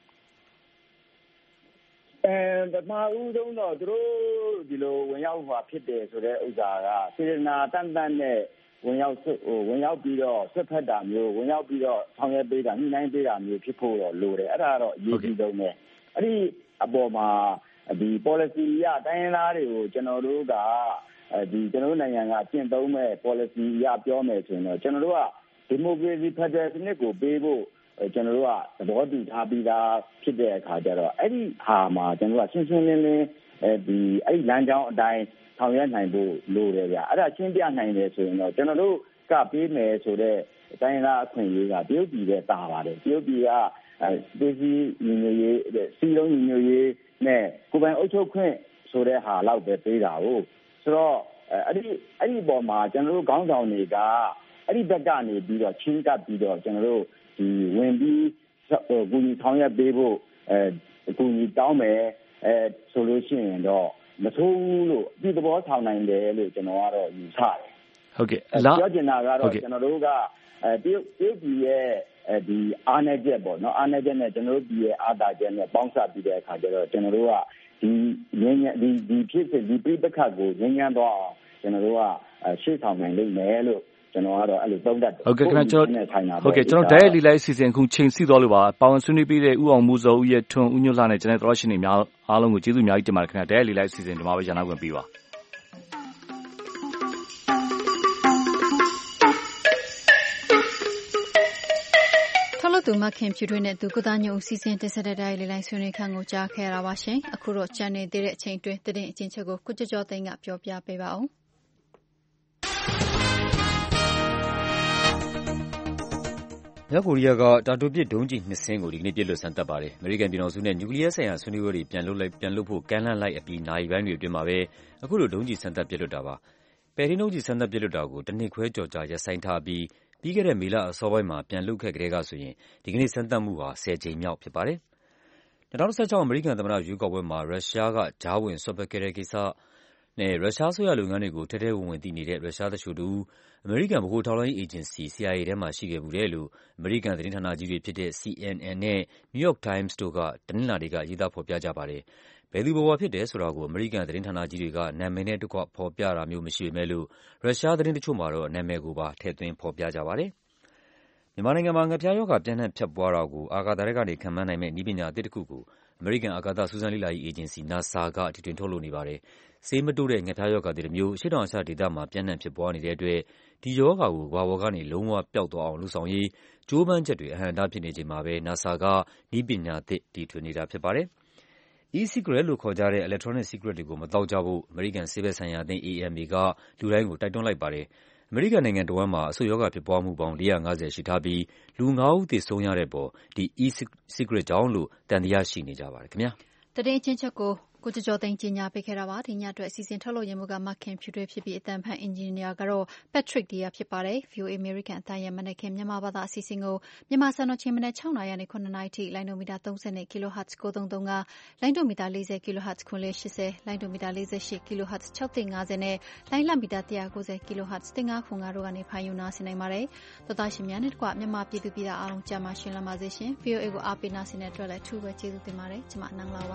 [SPEAKER 1] ပထမဦးဆုံးတော့သူတို့ဒီလိုဝင်ရောက်မှာဖြစ်တယ်ဆိုတဲ့ဥစ္စာကစေတနာတန်တန်နဲ့ဝင်ရောက်ပြီးတော့ဆွတ်ဖက်တာမျိုးဝင်ရောက်ပြီးတော့ဆောင်ရွက်ပေးတာညှိနှိုင်းပေးတာမျိုးဖြစ်ဖို့တော့လိုတယ်အဲ့ဒါတော့အရေးကြီးဆုံးပဲအဲ့ဒီအပေါ်မှာဒီ policy ရတိုင်းရင်းသားတွေကိုကျွန်တော်တို့ကကျွန်တော်တို့နိုင်ငံကကျင့်သုံးမဲ့ policy ရပြောမယ်ဆိုရင်တော့ကျွန်တော်တို့က democracy federal စနစ်ကိုပေးဖို့ကျွန်တော်တို့ကသဘောတူထားပြီးသားဖြစ်တဲ့အခါကျတော့အဲ့ဒီဟာမှာကျွန်တော်တို့ကရှင်းရှင်းလင်းလင်းအဲ့ဒီလမ်းကြောင်းအတိုင်းဆောင်ရွက်နိုင်ဖို့လိုတယ်ဗျအဲ့ဒါရှင်းပြနိုင်တယ်ဆိုရင်တော့ကျွန်တော်တို့ကပေးမယ်ဆိုတဲ့တိုင်းသားအခွင့်အရေးကတရုတ်ပြည်ပဲတာပါတယ်တရုတ်ပြည်ကဒေသညီညွတ်ရေးစီးလုံးညီညွတ်ရေးနဲ့ကိုယ်ပိုင်အုပ်ချုပ်ခွင့်ဆိုတဲ့ဟာလောက်ပဲပေးတာဟုတ်ဆိုတော့အဲ့ဒီပေါ်မှာကျွန်တော်တို့ခေါင်းဆောင်တွေကအဲ့ဒီဘက်ကနေပြီးတော့ချင်းကပ်ပြီးတော့ကျွန်တော်တို့ဒီဝင်ပြီးကူညီဆောင်ရွက်ပေးဖို့ကူညီတောင်းမယ်ဆိုလို့ရှိရင်တော့မဆိုးဘူးလို့ဒီသဘောဆောင်နိုင်တယ်လို့ကျွန်တော်ကတော့ယူဆတယ်
[SPEAKER 18] ဟုတ်ကဲ့
[SPEAKER 1] ပြောချင်တာကတော့ကျွန်တော်တို့ကတရုတ်ပြည်ရဲ့ဒီအားနည်းချက်ပေါ့နော်အားနည်းချက်နဲ့ကျွန်တော်တို့ပြည်ရဲ့အားသာချက်နဲ့ပေါင်းစပ်ပြီးတဲ့အခါကျတော့ကျွန်တော်တို့ကဒီဖြစ်စဉ်ဒီပြိပခတ်ကိုငြင်းငန်းတော့ကျွန်တော်တို့ကရှေ့ဆောင်နိုင်လိမ့်မယ်လို့ကျွန်တော်ကတော့အဲ့လိုသုံးသပ်တယ်
[SPEAKER 18] ဟုတ်ကဲ့ကျွန်တော်ဓာတ်ရိုက်လီလိုက်စီစဉ်ခုချိန်စီသွားလို့ပါပါဝင်ဆွေးနွေးပြီးတဲ့ဦးအောင်မှုစောဦးရဲ့ထွန်းဦးညွတ်လှနဲ့ကျွန်တော်တို့ရှင်တွေများအားလုံးကိုကျေးဇူးအများကြီးတင်ပါတယ်ခင်ဗျာဓာတ်ရိုက်လီလိုက်စီစဉ်ဒီမှာပဲရန်နာခွင့်ပေးပါ
[SPEAKER 2] သူမခင်ဖြူထွေးနဲ့သူကသားညုံစီစဉ်တင်ဆက်တဲ့တိုင်းလေးလိုက်ဆွေးနွေးခန်းကိုကြားခဲ့ရတာပါရှင်အခုတော့ကြံနေသေးတဲ့အချိန်တွင်းသတင်းအချင်းချုပ်ကိုကိုကျော်သိန်းကပြောပြပေးပါဦး
[SPEAKER 3] မြောက်ကိုရီးယားကတာတိုပစ်ဒုံးကျည်2စင်းကိုဒီကနေ့ပစ်လွှတ်စမ်းသပ်ပါတယ်။အမေရိကန်ပြည်ထောင်စုနဲ့နျူကလ িয়ার ဆိုင်ရာဆွေးနွေးပွဲတွေပြန်လုပ်ဖို့ကမ်းလှမ်းလိုက်အပြီးနာရီပိုင်းတွေအတွင်းမှာပဲအခုလိုဒုံးကျည်စမ်းသပ်ပစ်လွှတ်တာပါ။ပဲ့ထိန်းဒုံးကျည်စမ်းသပ်ပစ်လွှတ်တာကိုတစ်နှစ်ခွဲကျော်ကြာရပ်ဆိုင်းထားပြီးပြီးခဲ့တဲ့မေလအစောပိုင်းမှာပြန်လုပ်ခဲ့ကတည်းကဆိုရင်ဒီကနေ့စမ်းသပ်မှုဟာ10ကြိမ်မြောက်ဖြစ်ပါတယ်။2016အမေရိကန်သမ္မတရွေးကောက်ပွဲမှာရုရှားကကြားဝင်စွက်ဖက်ခဲ့တဲ့ကိစ္စနဲ့ရုရှားအစိုးရလုပ်ငန်းတွေကိုထဲထဲဝင်ဝင်သိနေတဲ့ရုရှားသူလျှိုတစ်ဦးအမေရိကန်ဗဟိုထောက်လှမ်းရေးအေဂျင်စီ CIA ထဲမှာရှိခဲ့ဖူးတယ်လို့အမေရိကန်သတင်းဌာနကြီးတွေဖြစ်တဲ့ CNN နဲ့ New York Times တို့ကတနင်္လာနေ့ကရေးသားဖော်ပြကြပါတယ်။ဘယ်သူဘယ်ဝါဖြစ်တယ်ဆိုတာကိုအမေရိကန်သတင်းဌာနကြီးတွေကနာမည်နဲ့တကွဖော်ပြတာမျိုးမရှိပေမဲ့လို့ရုရှားသတင်းတချို့မှာတော့နာမည်ကိုပါထည့်သွင်းဖော်ပြကြပါတယ်။မြန်မာနိုင်ငံမှာငှက်ဖျားရောဂါပြန့်နှံ့ဖြန့်ပွားတာကိုအာကာသထဲကနေခန့်မှန်းနိုင်မယ့်နည်းပညာအသစ်တစ်ခုကိုအမေရိကန်အာကာသစူးစမ်းလေ့လာရေးအေဂျင်စီ NASA ကတီထွင်ထုတ်လုပ်နေပါတယ်။ဆေးမတိုးတဲ့ငှက်ဖျားရောဂါသစ်တစ်မျိုးအရှေ့တောင်အာရှဒေသမှာပြန့်နှံ့ဖြစ်ပွားနေတဲ့အတွက်ဒီရောဂါကိုကမ္ဘာပေါ်ကနေလုံးဝပျောက်သွားအောင်လုပ်ဆောင်ရေးကြိုးပမ်းချက်တွေအဟန့်အတားဖြစ်နေချိန်မှာပဲ NASA ကနည်းပညာသစ်တီထွင်နေတာဖြစ်ပါတယ်။ E-cigarette လို့ခေါ်ကြတဲ့ electronic cigarette တွေကိုမသောက်ကြဖို့အမေရိကန်ဆေးဘက်ဆိုင်ရာအသင်း AMA ကလူတိုင်းကိုတိုက်တွန်းလိုက်ပါတယ်။အမေရိကန်နိုင်ငံတဝန်းမှာအဆုတ်ရောဂါဖြစ်ပွားမှုပေါင်း450ရှိထားပြီးလူ9ဦးသေဆုံးရတဲ့အပေါ်ဒီ E-cigarette ကြောင့်လို့သံသယရှိနေကြပါတယ်ခင်ဗျာ
[SPEAKER 2] ။သတင်းချင်းချက်ကိုကိုကျော်သိန်းကြီးညာပေးခဲ့တာပါဒီညအတွက်စီစဉ်ထုတ်လို့ရမှုကမခင်ဖြူတွေဖြစ်ပြီးအတန်ဖန်အင်ဂျင်နီယာကတော့ Patrick Dia ဖြစ်ပါတယ် VOA American အသံရဲ့မနက်ခင်းမြန်မာဘာသာအစီအစဉ်ကိုမြန်မာစံတော်ချိန်မနက်6နာရီနဲ့9နာရီထိလိုင်းဒိုမီတာ30 kHz 933ကလိုင်းဒိုမီတာ40 kHz 980လိုင်းဒိုမီတာ48 kHz 650နဲ့လိုင်းလမီတာ190 kHz 1505တို့ကနေဖမ်းယူနာဆင်နိုင်ပါတယ်သောသားရှင်များနဲ့တကွမြန်မာပြည်သူပြည်သားအားလုံးကြာမှရှင်လမ်းပါစေရှင် VOA ကိုအားပေးနာဆင်တဲ့အတွက်လည်းထူးပဲကျေးဇူးတင်ပါတယ်ကျွန်မနန်းလာပါ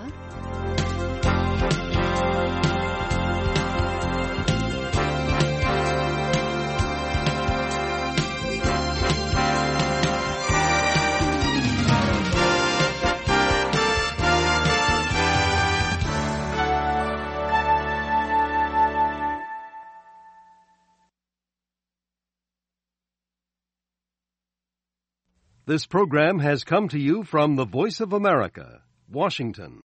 [SPEAKER 9] This program has come to you from the Voice of America, Washington.